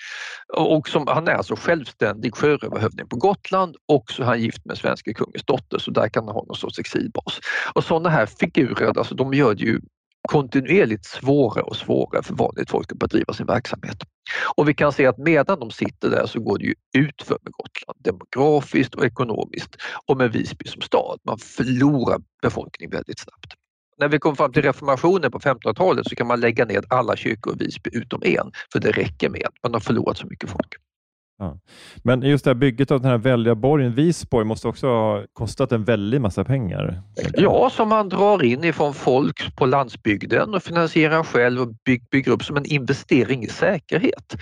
Och som, han är alltså självständig sjörövarhövding på Gotland och så är han gift med svenska kungens dotter, så där kan han ha någon sorts exilbas. Och sådana här figurer, alltså de gör det ju kontinuerligt svårare och svårare för vanligt folk att bedriva sin verksamhet. Och vi kan se att medan de sitter där så går det ju utför med Gotland, demografiskt och ekonomiskt, och med Visby som stad. Man förlorar befolkning väldigt snabbt. När vi kom fram till reformationen på femtonhundratalet så kan man lägga ner alla kyrkor i Visby utom en, för det räcker med. Man har förlorat så mycket folk. Ja. Men just det här bygget av den här väldiga borgen Visborg måste också ha kostat en väldig massa pengar. Ja, som man drar in ifrån folk på landsbygden och finansierar själv och bygger bygg upp som en investering i säkerhet.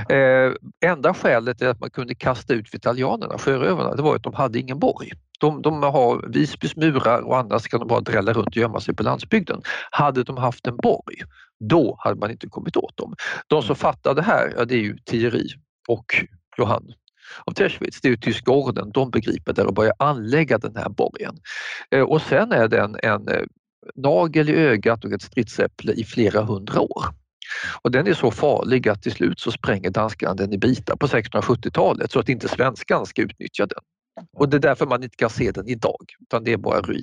Eh, enda skälet är att man kunde kasta ut italianerna, sjörövarna, det var att de hade ingen borg. De, de har Visbys murar och annars kan de bara drälla runt och gömma sig på landsbygden. Hade de haft en borg, då hade man inte kommit åt dem. De som fattar det här, ja, det är ju Thierry och Johan av Terschwitz, det är ju tyska orden, de begriper det och börjar anlägga den här borgen. Eh, och sen är det en, en eh, nagel i ögat och ett stridsäpple i flera hundra år. Och den är så farlig att till slut så spränger danskarna den i bitar på sextonhundrasjuttiotalet så att inte svenskan ska utnyttja den. Och det är därför man inte kan se den idag, utan det är bara ruiner.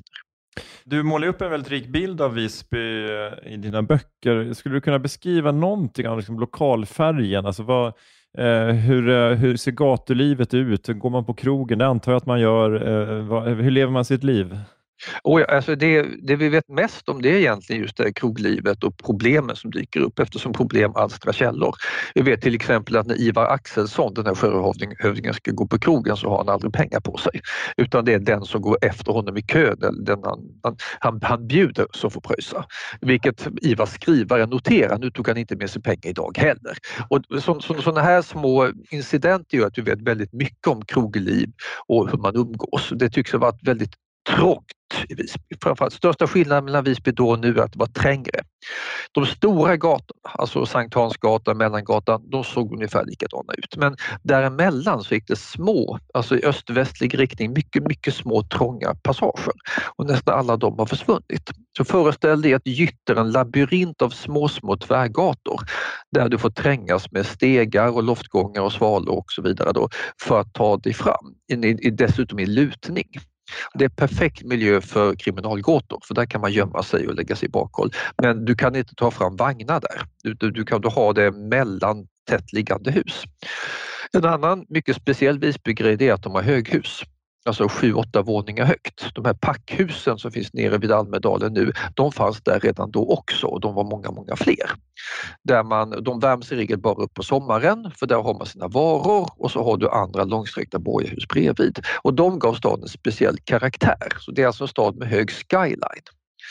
Du målar upp en väldigt rik bild av Visby i dina böcker. Skulle du kunna beskriva någonting av liksom lokalfärgen? Alltså vad, eh, hur, hur ser gatulivet ut? Går man på krogen? Det antar jag att man gör. Eh, vad, hur lever man sitt liv? Och alltså det, det vi vet mest om det är egentligen just det kroglivet och problemen som dyker upp eftersom problem alstrar källor. Vi vet till exempel att när Ivar Axelsson, den här sjörövdingen, ska gå på krogen så har han aldrig pengar på sig. Utan det är den som går efter honom i kön, den han, han, han, han bjuder som får pröjsa. Vilket Ivar skrivare noterar, nu tog han inte med sig pengar idag heller. Och så, så, sådana här små incidenter gör att vi vet väldigt mycket om krogliv och hur man umgås. Det tycks ha varit väldigt trångt i Visby. Framförallt största skillnaden mellan Visby då och nu är att det var trängre. De stora gatorna, alltså Sankt Hansgatan, Mellangatan, de såg ungefär likadana ut. Men däremellan så gick det små, alltså i öst-västlig riktning, mycket, mycket små trånga passager. Och nästan alla de har försvunnit. Så föreställ dig att gytter en labyrint av små, små tvärgator där du får trängas med stegar och loftgångar och svalor och så vidare då för att ta dig fram, i, i, dessutom i lutning. Det är perfekt miljö för kriminalgåtor för där kan man gömma sig och lägga sig i bakhåll. Men du kan inte ta fram vagnar där. Du, du, du kan då ha det mellan tättliggande hus. En annan mycket speciell Visbygrej är att de har höghus. Alltså sju, åtta våningar högt. De här packhusen som finns nere vid Almedalen nu, de fanns där redan då också och de var många, många fler. Där man, de värms i regel bara upp på sommaren för där har man sina varor och så har du andra långsträckta borgarhus bredvid. Och de gav staden en speciell karaktär. Så det är alltså en stad med hög skyline.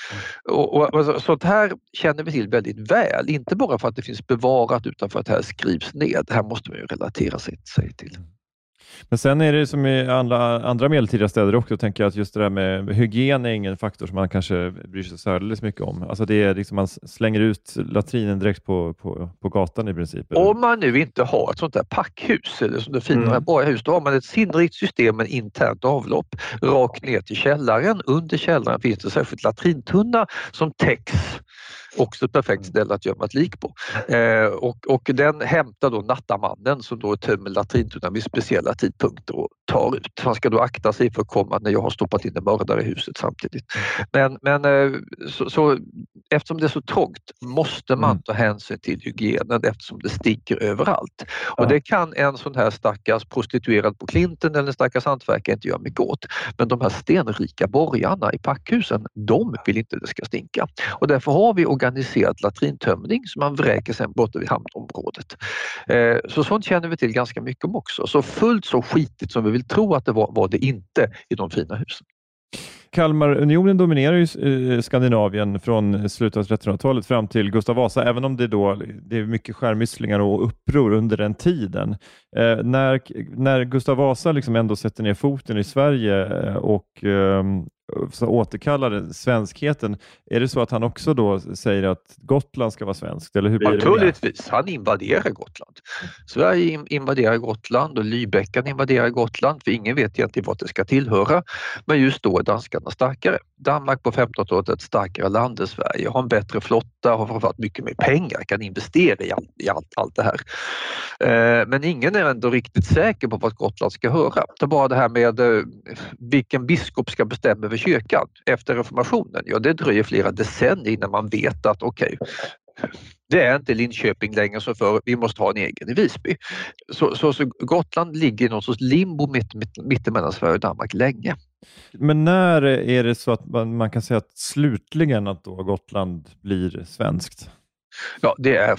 Och, och, och sånt här känner vi till väldigt väl, inte bara för att det finns bevarat utan för att det här skrivs ned. Det här måste man ju relatera sig, sig till. Men sen är det som i andra, andra medeltida städer också, tänker jag att just det där med hygien är ingen faktor som man kanske bryr sig särskilt mycket om. Alltså det är liksom man slänger ut latrinen direkt på, på, på gatan i princip. Eller? Om man nu inte har ett sånt där packhus eller som det fina mm. borgarhus, då har man ett sinnrikt system med internt avlopp rakt ner till källaren. Under källaren finns det särskilt latrintunna som täcks. Också ett perfekt ställe att gömma ett lik på. Eh, och, och den hämtar då nattamannen som då tömmer latrintunnan vid speciella tidpunkter och tar ut. Han ska då akta sig för att komma när jag har stoppat in en mördare i huset samtidigt. Men, men eh, så, så, eftersom det är så trångt måste man ta hänsyn till hygienen eftersom det sticker överallt. Och det kan en sån här stackars prostituerad på Klinten eller en stackars hantverkare inte göra mycket åt. Men de här stenrika borgarna i packhusen, de vill inte det ska stinka. Och därför har vi organiserad latrintömning som man vräker sen borta vid hamnområdet. Eh, så sånt känner vi till ganska mycket om också. Så fullt så skitigt som vi vill tro att det var, var det inte i de fina husen. Kalmarunionen dominerar ju Skandinavien från slutet av trettonhundratalet fram till Gustav Vasa, även om det då det är mycket skärmysslingar och uppror under den tiden. Eh, när, när Gustav Vasa liksom ändå sätter ner foten i Sverige och, eh, så återkallar svenskheten. Är det så att han också då säger att Gotland ska vara svenskt? Eller hur blir det? Naturligtvis, han invaderar Gotland. Sverige invaderar Gotland och Lübecken invaderar Gotland, för ingen vet egentligen vad det ska tillhöra. Men just då är danskarna starkare. Danmark på femtonhundratalet är ett starkare land än Sverige, har en bättre flotta, har framförallt mycket mer pengar, kan investera i allt, i allt, allt det här. Eh, men ingen är ändå riktigt säker på vad Gotland ska höra. Det är bara det här med eh, vilken biskop ska bestämma över kyrkan efter reformationen. Ja, det dröjer flera decennier innan man vet att okej, okay, det är inte Linköping längre så för vi måste ha en egen i Visby. Så, så, så Gotland ligger i någon sorts limbo mitt, mitt, mittemellan Sverige och Danmark länge. Men när är det så att man, man kan säga att slutligen att då Gotland blir svenskt? Ja, det är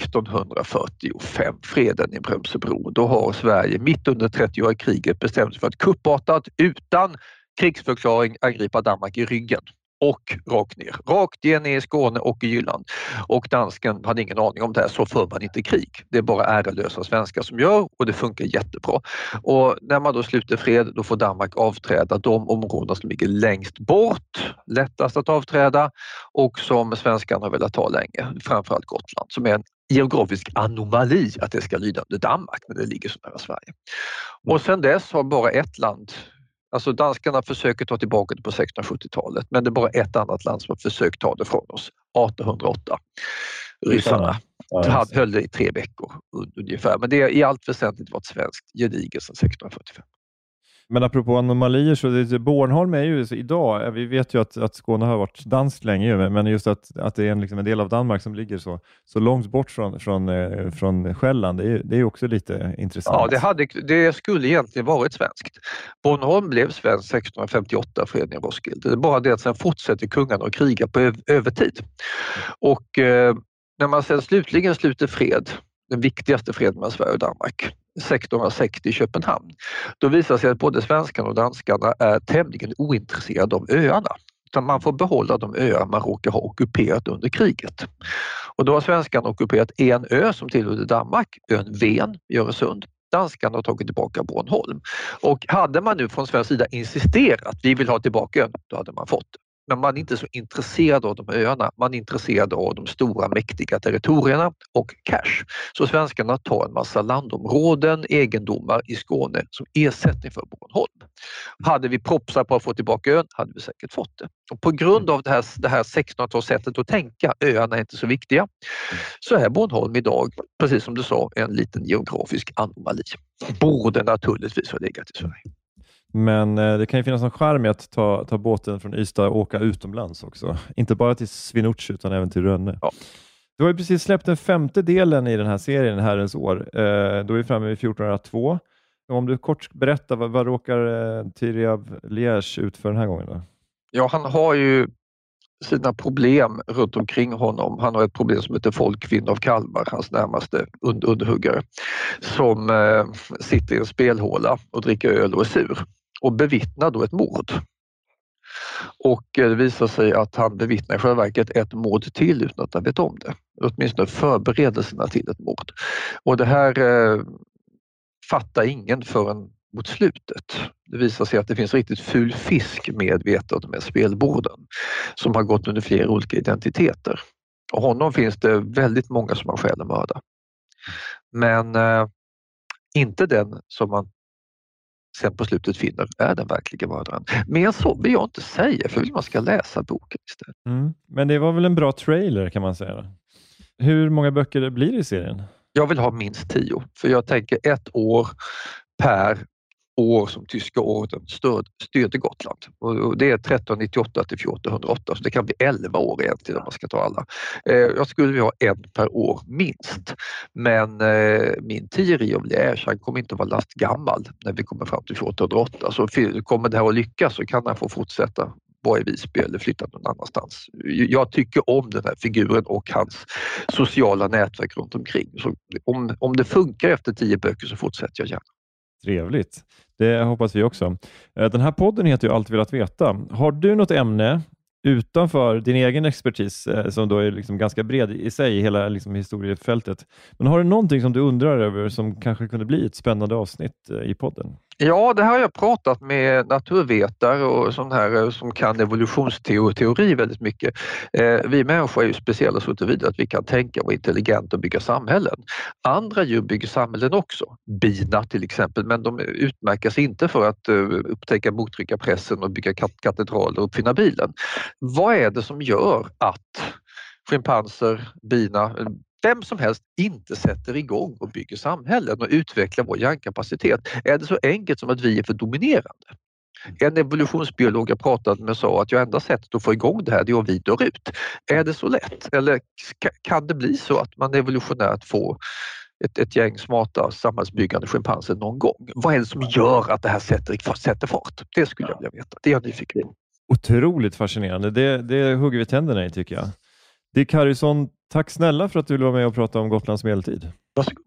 sextonhundrafyrtiofem, freden i Brömsebro. Då har Sverige mitt under trettioåriga kriget bestämt sig för att kuppartat utan krigsförklaring angripa Danmark i ryggen. Och rakt ner. Rakt ner i Skåne och i Jylland. Och dansken hade ingen aning om det här, så för man inte krig. Det är bara ärelösa svenskar som gör och det funkar jättebra. Och när man då sluter fred, då får Danmark avträda de områden som ligger längst bort, lättast att avträda och som svenskarna har velat ta länge. Framförallt Gotland som är en geografisk anomali att det ska lyda under Danmark när det ligger så nära Sverige. Och sen dess har bara ett land, alltså danskarna försöker ta tillbaka det på sextonhundrasjuttiotalet, men det är bara ett annat land som har försökt ta det från oss, artonhundraåtta. Ryssarna ja, höll det i tre veckor ungefär, men det är i allt väsentligt varit svenskt gediget sedan sextonhundrafyrtiofem. Men apropå anomalier så det, Bornholm är ju idag, vi vet ju att, att Skåne har varit danskt länge, men just att, att det är en, liksom en del av Danmark som ligger så, så långt bort från, från, från Själland, det är, det är också lite intressant. Ja, det, hade, det skulle egentligen varit svenskt. Bornholm blev svenskt sextonhundrafemtioåtta, freden i Roskilde. Det är bara det att sen fortsätter kungarna att kriga på öv- övertid. Och eh, när man sen slutligen sluter fred, den viktigaste freden mellan Sverige och Danmark, sextonhundrasextio i Köpenhamn, då visar sig att både svenskarna och danskarna är tämligen ointresserade av öarna. Utan man får behålla de öar man råkar ha ockuperat under kriget. Och då har svenskarna ockuperat en ö som tillhörde Danmark, ön Ven i Öresund. Danskarna har tagit tillbaka Bornholm. Och hade man nu från svensk sida insisterat att vi vill ha tillbaka ön, då hade man fått det. Men man är inte så intresserad av de öarna, man är intresserad av de stora mäktiga territorierna och cash. Så svenskarna tar en massa landområden, egendomar i Skåne som ersättning för Bornholm. Hade vi propsat på att få tillbaka ön hade vi säkert fått det. Och på grund av det här, det här sextonhundratalssättet att tänka, öarna är inte så viktiga, så är Bornholm idag, precis som du sa, en liten geografisk anomali. Borde naturligtvis ha legat i Sverige. Men eh, det kan ju finnas någon charm i att ta, ta båten från Ystad och åka utomlands också. Inte bara till Swinoujscie utan även till Rönne. Ja. Du har ju precis släppt den femte delen i den här serien, Herrens år. Eh, då är vi framme vid fjortonhundratvå. Om du kort berättar, vad, vad råkar eh, Tyri av Liège ut för den här gången då? Ja, han har ju sina problem runt omkring honom. Han har ett problem som heter Folkvind av Kalmar, hans närmaste und- underhuggare, som eh, sitter i en spelhåla och dricker öl och är sur. Och bevittnar då ett mord. Och det visar sig att han bevittnar i själva verket ett mord till utan att han vet om det. Åtminstone förberedelserna till ett mord. Och det här eh, fattar ingen förrän mot slutet. Det visar sig att det finns riktigt ful fisk med vetat de här spelborden som har gått under flera olika identiteter. Och honom finns det väldigt många som har skäl att mörda. Men eh, inte den som man sen på slutet finner är den verkliga mördaren. Men så vill jag inte säga, för man ska läsa boken istället. Mm. Men det var väl en bra trailer kan man säga. Hur många böcker blir det i serien? Jag vill ha minst tio, för jag tänker ett år per år som tyska orden stöd, styrde Gotland. Och det är tretton nittioåtta till fjortonhundraåtta, så det kan bli elva år egentligen om man ska ta alla. Eh, jag skulle vilja ha en per år minst. Men eh, min Tyri av Liège, han kommer inte att vara lastgammal när vi kommer fram till fjortonhundraåtta. Så kommer det här att lyckas så kan han få fortsätta vara i Visby eller flytta någon annanstans. Jag tycker om den här figuren och hans sociala nätverk runt omkring. Så om, om det funkar efter tio böcker så fortsätter jag gärna. Trevligt. Det hoppas vi också. Den här podden heter ju Allt velat veta. Har du något ämne utanför din egen expertis som då är liksom ganska bred i sig, hela liksom historiefältet. Men har du någonting som du undrar över som kanske kunde bli ett spännande avsnitt i podden? Ja, det här har jag pratat med naturvetare och sån här som kan evolutionsteori väldigt mycket. Eh, vi människor är ju speciella så tillvida att vi kan tänka och vara intelligenta och bygga samhällen. Andra djur bygger samhällen också, bina till exempel, men de utmärker sig inte för att uh, upptäcka mottryckarpressen och bygga kat- katedraler och uppfinna bilen. Vad är det som gör att schimpanser, bina, vem som helst inte sätter igång och bygger samhällen och utvecklar vår hjärnkapacitet? Är det så enkelt som att vi är för dominerande? En evolutionsbiolog jag pratade med sa att jag enda sättet att få igång det här är att vi dör ut. Är det så lätt? Eller kan det bli så att man evolutionärt får ett, ett gäng smarta samhällsbyggande schimpanser någon gång? Vad är det som gör att det här sätter, sätter fart? Det skulle jag vilja veta. Det är jag nyfiken på. Otroligt fascinerande. Det, det hugger vi tänderna i, tycker jag. Dick Harrison, tack snälla för att du ville vara med och prata om Gotlands medeltid. Varsågod.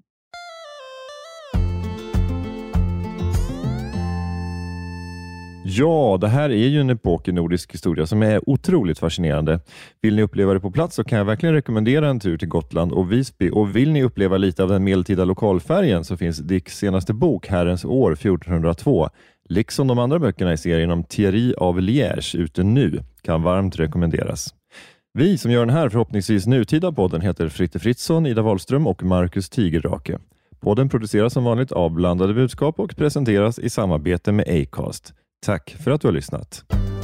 Ja, det här är ju en epok i nordisk historia som är otroligt fascinerande. Vill ni uppleva det på plats så kan jag verkligen rekommendera en tur till Gotland och Visby. Och vill ni uppleva lite av den medeltida lokalfärgen så finns Dicks senaste bok Herrens år fjortonhundratvå, liksom de andra böckerna i serien om Thierry av Liège ute nu, kan varmt rekommenderas. Vi som gör den här förhoppningsvis nutida podden heter Fritte Fritzson, Ida Wahlström och Marcus Tigerrake. Podden produceras som vanligt av Blandade budskap och presenteras i samarbete med Acast. Tack för att du har lyssnat.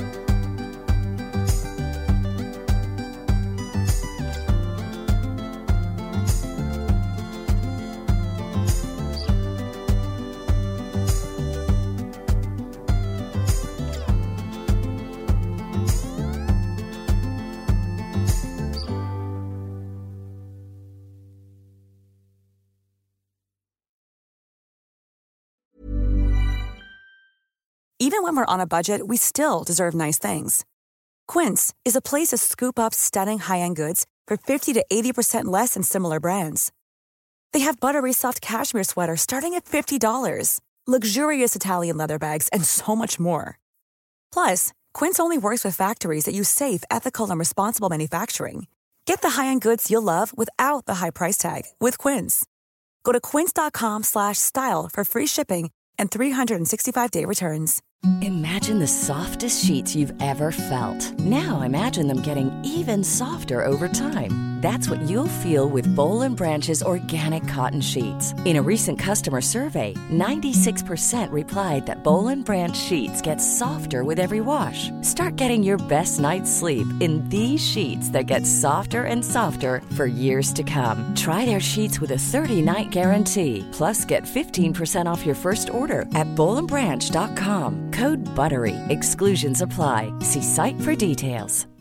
Even when we're on a budget, we still deserve nice things. Quince is a place to scoop up stunning high-end goods for fifty to eighty percent less than similar brands. They have buttery soft cashmere sweaters starting at fifty dollars, luxurious Italian leather bags, and so much more. Plus, Quince only works with factories that use safe, ethical, and responsible manufacturing. Get the high-end goods you'll love without the high price tag with Quince. Go to quince.com slash style for free shipping and three sixty-five day returns. Imagine the softest sheets you've ever felt. Now imagine them getting even softer over time. That's what you'll feel with Boll and Branch's organic cotton sheets. In a recent customer survey, ninety-six percent replied that Boll and Branch sheets get softer with every wash. Start getting your best night's sleep in these sheets that get softer and softer for years to come. Try their sheets with a thirty night guarantee. Plus, get fifteen percent off your first order at boll and branch dot com. Code BUTTERY. Exclusions apply. See site for details.